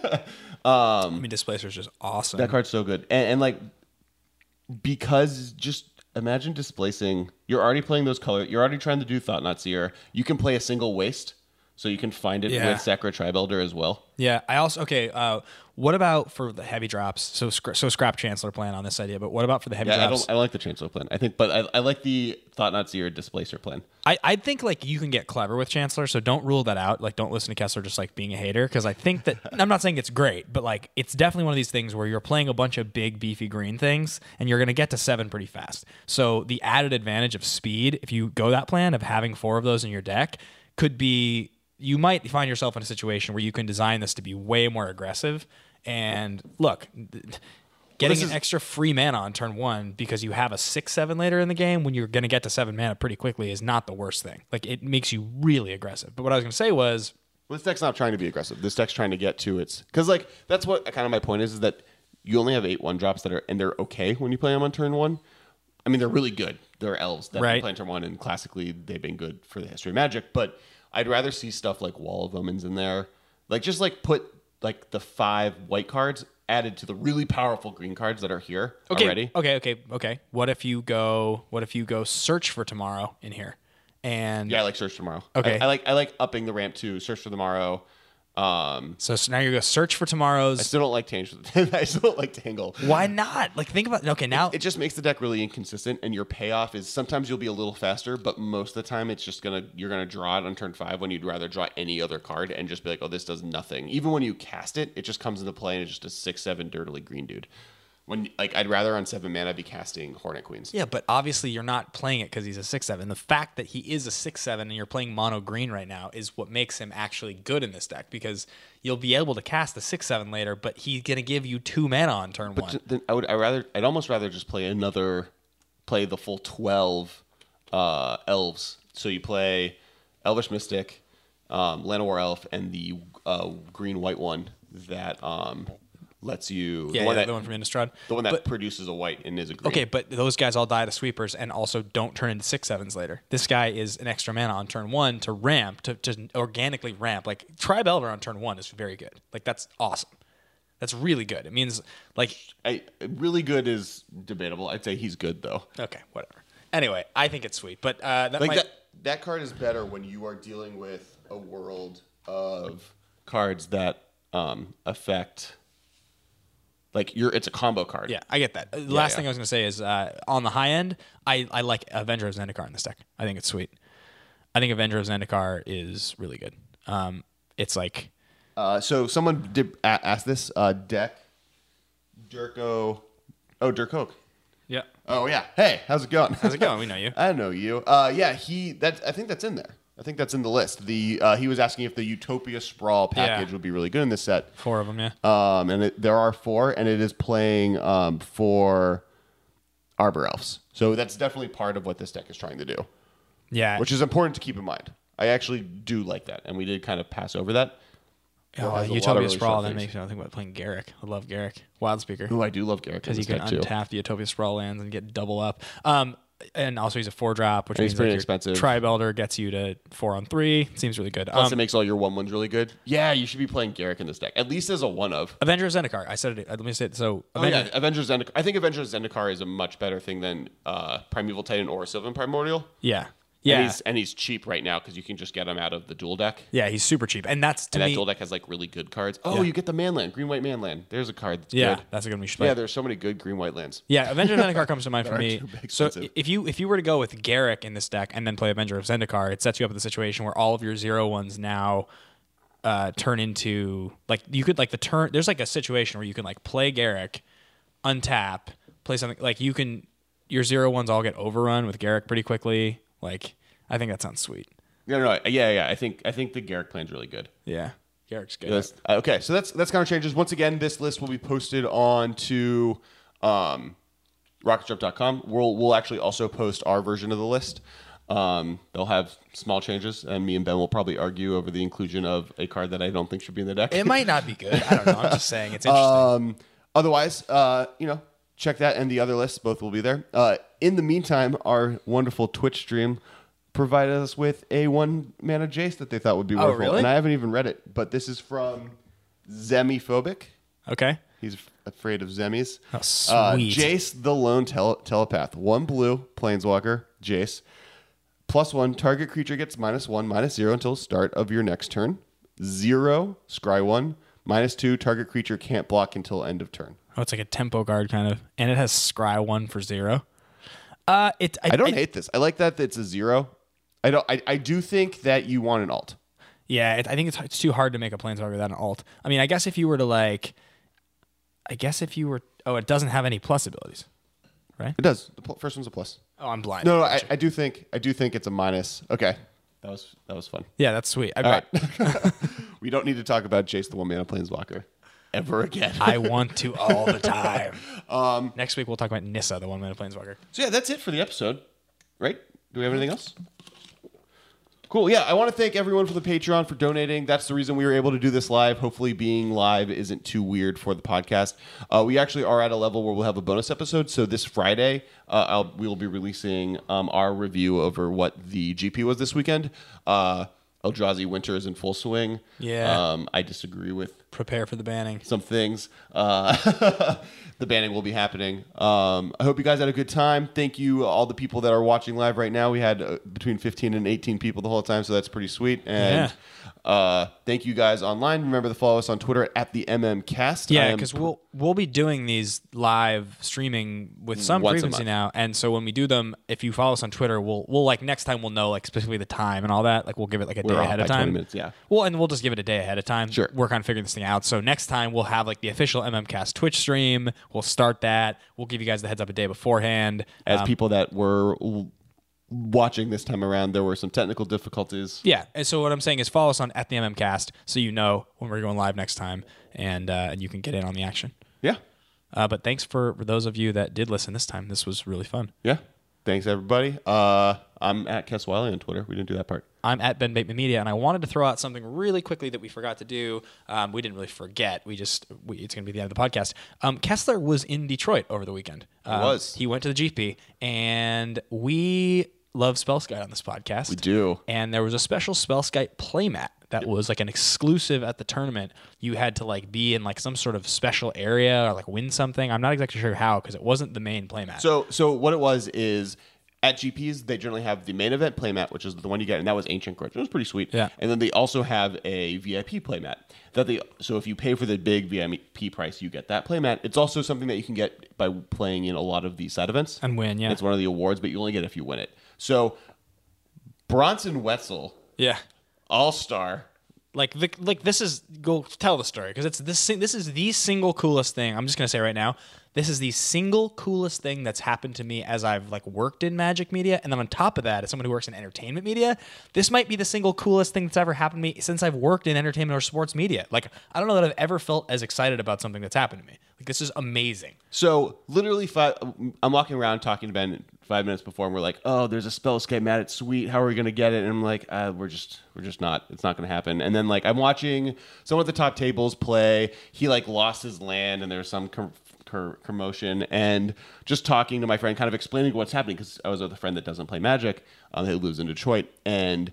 um, I mean, Displacer is just awesome. that card's so good, and, and like because just imagine displacing. You're already playing those color. You're already trying to do Thought Knot Seer. You can play a single waste, so you can find it Yeah. with Sacra Tri-Belter as well. Yeah, I also okay. Uh, what about for the heavy drops? So scra- so scrap Chancellor plan on this idea, but what about for the heavy Yeah, I drops? don't. I like the Chancellor plan. I think, but I, I like the Thought Knot Seer Displacer plan. I, I think like you can get clever with Chancellor, so don't rule that out. Like don't listen to Kessler just like being a hater, because I think that I'm not saying it's great, but like it's definitely one of these things where you're playing a bunch of big beefy green things and you're gonna get to seven pretty fast. So the added advantage of speed, if you go that plan of having four of those in your deck, could be you might find yourself in a situation where you can design this to be way more aggressive. And look, getting this an is- extra free mana on turn one because you have a six seven later in the game when you're going to get to seven mana pretty quickly is not the worst thing. Like it makes you really aggressive. But what I was going to say was, Well, this deck's not trying to be aggressive. This deck's trying to get to its because like that's what kind of my point is is that you only have eight one drops that are and they're okay when you play them on turn one. I mean, they're really good. They're elves that Right. you play on turn one, and classically they've been good for the history of Magic. But I'd rather see stuff like Wall of Omens in there, like just like put like the five white cards added to the really powerful green cards that are here okay, already. okay, okay, okay. What if you go? What if you go search for tomorrow in here? And Yeah, I like Search Tomorrow. Okay. I, I like I like upping the ramp to Search for Tomorrow. Um, so, so now you're going to search for I tomorrow's. still don't like Tangle. I still don't like Tangle. Why not? Like think about okay now. It just makes the deck really inconsistent, and your payoff is sometimes you'll be a little faster, but most of the time it's just gonna you're gonna draw it on turn five when you'd rather draw any other card and just be like, oh, this does nothing. Even when you cast it, it just comes into play and it's just a six seven dirtily green dude. When like I'd rather on seven mana be casting Hornet Queens. Yeah, but obviously you're not playing it because he's a six seven. The fact that he is a six seven and you're playing mono green right now is what makes him actually good in this deck, because you'll be able to cast the six seven later, but he's gonna give you two mana on turn But one. j- then I would I rather I'd almost rather just play another play the full twelve uh, elves. So you play Elvish Mystic, um, Llanowar Elf, and the uh, green white one that um, lets you yeah, the one yeah, that the one from Innistrad. the one that But- produces a white and is a green. Okay, but those guys all die to sweepers and also don't turn into six sevens later. This guy is an extra mana on turn one to ramp, to, to organically ramp. Like, Tri-Belter on turn one is very good. Like, that's awesome. That's really good. It means, like, I, really good is debatable. I'd say he's good though. okay, whatever. Anyway, I think it's sweet. But uh, that Like might... that that card is better when you are dealing with a world of cards that um, affect. Like you're, it's a combo card. Yeah, I get that. The last yeah. thing I was going to say is uh, on the high end, I, I like Avenger of Zendikar in this deck. I think it's sweet. I think Avenger of Zendikar is really good. Um, it's like... Uh, so someone did a- ask this uh, deck. Durko. Oh, Dirk Oak. Yeah. Oh yeah. Hey, how's it going? How's it going? We know you. I know you. Uh, yeah, he. That I think that's in there. I think that's in the list. The uh, he was asking if the Utopia Sprawl package Yeah. would be really good in this set. Four of them, yeah. Um, and it, there are four, and it is playing um, for Arbor Elves. So that's definitely part of what this deck is trying to do, Yeah. which is important to keep in mind. I actually do like that, and we did kind of pass over that. Oh, It has a lot of Utopia really Sprawl, strong that things. makes me think about playing Garrick. I love Garrick. Wild Speaker. Ooh, I do love Garrick in Because you this can deck too. untap the Utopia Sprawl lands and get double up. Um, and also he's a four drop, which And he's means pretty like your expensive. Tri-Belter gets you to four on three. Seems really good. Plus, Um, it makes all your one ones really good. Yeah, you should be playing Garrick in this deck, at least as a one of. Avenger Zendikar. I said it. Let me say it. So Oh Avenger, yeah, Avengers Zendikar. I think Avengers Zendikar is a much better thing than uh, Primeval Titan or Sylvan Primordial. yeah, And yeah, he's, and he's cheap right now because you can just get him out of the dual deck. yeah. He's super cheap, and that's to And that me. dual deck has like really good cards. Oh, Yeah. you get the Manland, green white Manland. There's a card that's yeah, good. that's a good one we should play. Yeah, there's so many good green white lands. Yeah, Avenger of Zendikar comes to mind for That are me. too So expensive. if you if you were to go with Garrick in this deck and then play Avenger of Zendikar, it sets you up with a situation where all of your zero ones now uh, turn into like you could like the turn. There's like a situation where you can like play Garrick, untap, play something like you can your zero ones all get overrun with Garrick pretty quickly. Like I think that sounds sweet. No, no, no, yeah, yeah. I think I think the Garrick plan's really good. Yeah, Garrick's good. Yes. Uh, okay, so that's that's kind of changes. Once again, this list will be posted on to um, rocket jump dot com. We'll we'll actually also post our version of the list. Um, they'll have small changes, and me and Ben will probably argue over the inclusion of a card that I don't think should be in the deck. It might not be good. I don't know. I'm just saying it's interesting. Um, otherwise, uh, you know, check that and the other lists. Both will be there. Uh, in the meantime, our wonderful Twitch stream provided us with a one mana Jace that they thought would be wonderful. really? And I haven't even read it, but this is from Zemiphobic. Okay. He's f- afraid of Zemis. Oh, Uh, sweet. Jace, the lone tele- telepath. One blue, planeswalker, Jace. Plus one, target creature gets minus one, minus zero until start of your next turn. Zero, scry one. Minus two, target creature can't block until end of turn. Oh, it's like a tempo guard kind of, and it has scry one for zero. Uh, it. I, I don't hate this. I like that it's a zero. I don't. I, I do think that you want an alt. Yeah, it, I think it's it's too hard to make a planeswalker without an alt. I mean, I guess if you were to like, I guess if you were, oh, it doesn't have any plus abilities, right? It does. The pl- first one's a plus. Oh, I'm blind. No, no. I, I do think. I do think it's a minus. Okay, that was that was fun. Yeah, that's sweet. I, All right. We don't need to talk about Jace the one mana planeswalker ever again. I want to all the time. Um, Next week we'll talk about Nissa, the one mana planeswalker. So yeah, that's it for the episode, right? Do we have anything else? Cool. Yeah, I want to thank everyone for the Patreon for donating. That's the reason we were able to do this live. Hopefully, being live isn't too weird for the podcast. Uh, we actually are at a level where we'll have a bonus episode. So this Friday, uh, I'll, we will be releasing um, our review over what the G P was this weekend. Uh, Eldrazi Winter is in full swing. Yeah. Um, I disagree with Prepare for the banning. some things. Uh, the banning will be happening. Um, I hope you guys had a good time. Thank you, all the people that are watching live right now. We had uh, between fifteen and eighteen people the whole time, so that's pretty sweet. And uh, thank you guys online. Remember to follow us on Twitter at the M M Cast. I Yeah, am because we'll we'll be doing these live streaming with some Once a frequency month. now, and so when we do them, if you follow us on Twitter, we'll we'll like next time we'll know like specifically the time and all that. Like we'll give it like a We're day off ahead by of twenty time. minutes, yeah. Well, and we'll just give it a day ahead of time. Sure. Work on figuring this thing out. So next time we'll have like the official M M Cast Twitch stream. We'll start that. We'll give you guys the heads up a day beforehand. As Um, people that were l- watching this time around, there were some technical difficulties. Yeah, and so what I'm saying is follow us on at the M M Cast so you know when we're going live next time, and uh, and you can get in on the action. Yeah. Uh, but thanks for, for those of you that did listen this time. This was really fun. Yeah. Thanks, everybody. Uh, I'm at Kes Wiley on Twitter. We didn't do that part. I'm at Ben Bateman Media, and I wanted to throw out something really quickly that we forgot to do. Um, we didn't really forget. We just we, it's going to be the end of the podcast. Um, Kessler was in Detroit over the weekend. Um, was. He went to the G P, and we love Spellskite on this podcast. We do. And there was a special Spellskite playmat that was like an exclusive at the tournament. You had to like be in like some sort of special area or like win something. I'm not exactly sure how because it wasn't the main playmat. So, so what it was is at G Ps they generally have the main event playmat, which is the one you get, and that was Ancient Grudge. It was pretty sweet. Yeah. And then they also have a V I P playmat that they. So if you pay for the big V I P price, you get that playmat. It's also something that you can get by playing in a lot of the side events And win, yeah. It's one of the awards, but you only get it if you win it. So Bronson Wetzel, yeah. All Star. Like the, like this is go tell the story because it's this this is the single coolest thing. I'm just gonna say right now, this is the single coolest thing that's happened to me as I've like worked in magic media, and then on top of that, as someone who works in entertainment media, this might be the single coolest thing that's ever happened to me since I've worked in entertainment or sports media. Like I don't know that I've ever felt as excited about something that's happened to me. Like this is amazing. So literally, five, I'm walking around talking to Ben. five minutes before, and we're like, oh, there's a Spellscape mat. It's sweet. How are we gonna get it? And I'm like, uh, we're just we're just not. It's not gonna happen. And then like I'm watching someone at the top tables play. He like lost his land, and there's some com- com- commotion. And just talking to my friend, kind of explaining what's happening because I was with a friend that doesn't play Magic, um, who lives in Detroit, and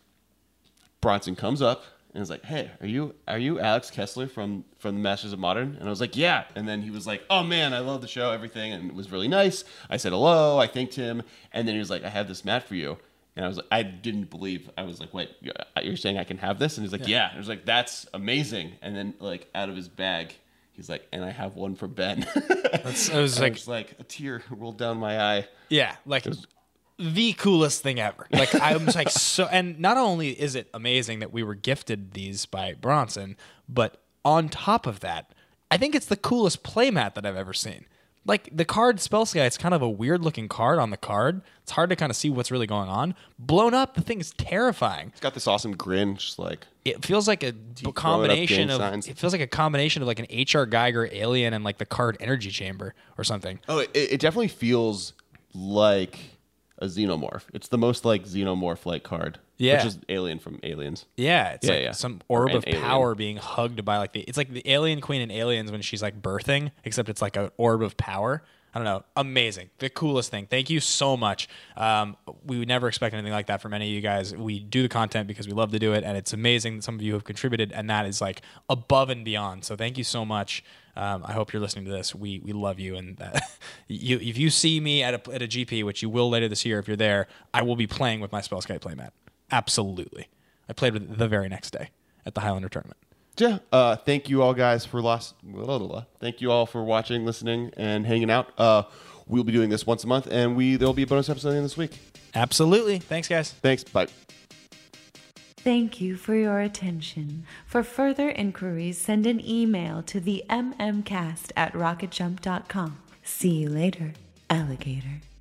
Bronson comes up. And was like, hey, are you are you Alex Kessler from, from the Masters of Modern? And I was like, yeah. And then he was like, oh, man, I love the show, everything. And it was really nice. I said hello. I thanked him. And then he was like, I have this mat for you. And I was like, I didn't believe. I was like, wait, you're saying I can have this? And he's like, yeah. yeah. And I was like, that's amazing. And then, like, out of his bag, he's like, and I have one for Ben. That's, it was like, was like a tear rolled down my eye. Yeah, like... It was, the coolest thing ever. Like I was like so, and not only is it amazing that we were gifted these by Bronson, but on top of that, I think it's the coolest playmat that I've ever seen. Like the card Spellsky, it's kind of a weird looking card on the card. It's hard to kind of see what's really going on. Blown up, the thing is terrifying. It's got this awesome grin, just like it feels like a combination of signs. It feels like a combination of like an H R Geiger alien and like the card energy chamber or something. Oh, it, it definitely feels like a xenomorph. It's the most like xenomorph like card. Yeah. Which is Alien from Aliens. Yeah. It's Yeah, like yeah. some orb Or of an alien. power being hugged by like the it's like the alien queen in Aliens when she's like birthing, except it's like an orb of power. I don't know. Amazing. The coolest thing. Thank you so much. Um, we would never expect anything like that from any of you guys. We do the content because we love to do it, and it's amazing that some of you have contributed, and that is like above and beyond. So thank you so much. Um, I hope you're listening to this. We we love you, and uh, you if you see me at a at a G P, which you will later this year if you're there, I will be playing with my Spellsky playmat. Absolutely. I played with it the very next day at the Highlander tournament. Yeah. Uh, thank you all guys for lost. Blah, blah, blah. Thank you all for watching, listening, and hanging out. Uh, we'll be doing this once a month, and we there will be a bonus episode in this week. Absolutely. Thanks, guys. Thanks. Bye. Thank you for your attention. For further inquiries, send an email to the m m cast at rocket jump dot com. See you later, alligator.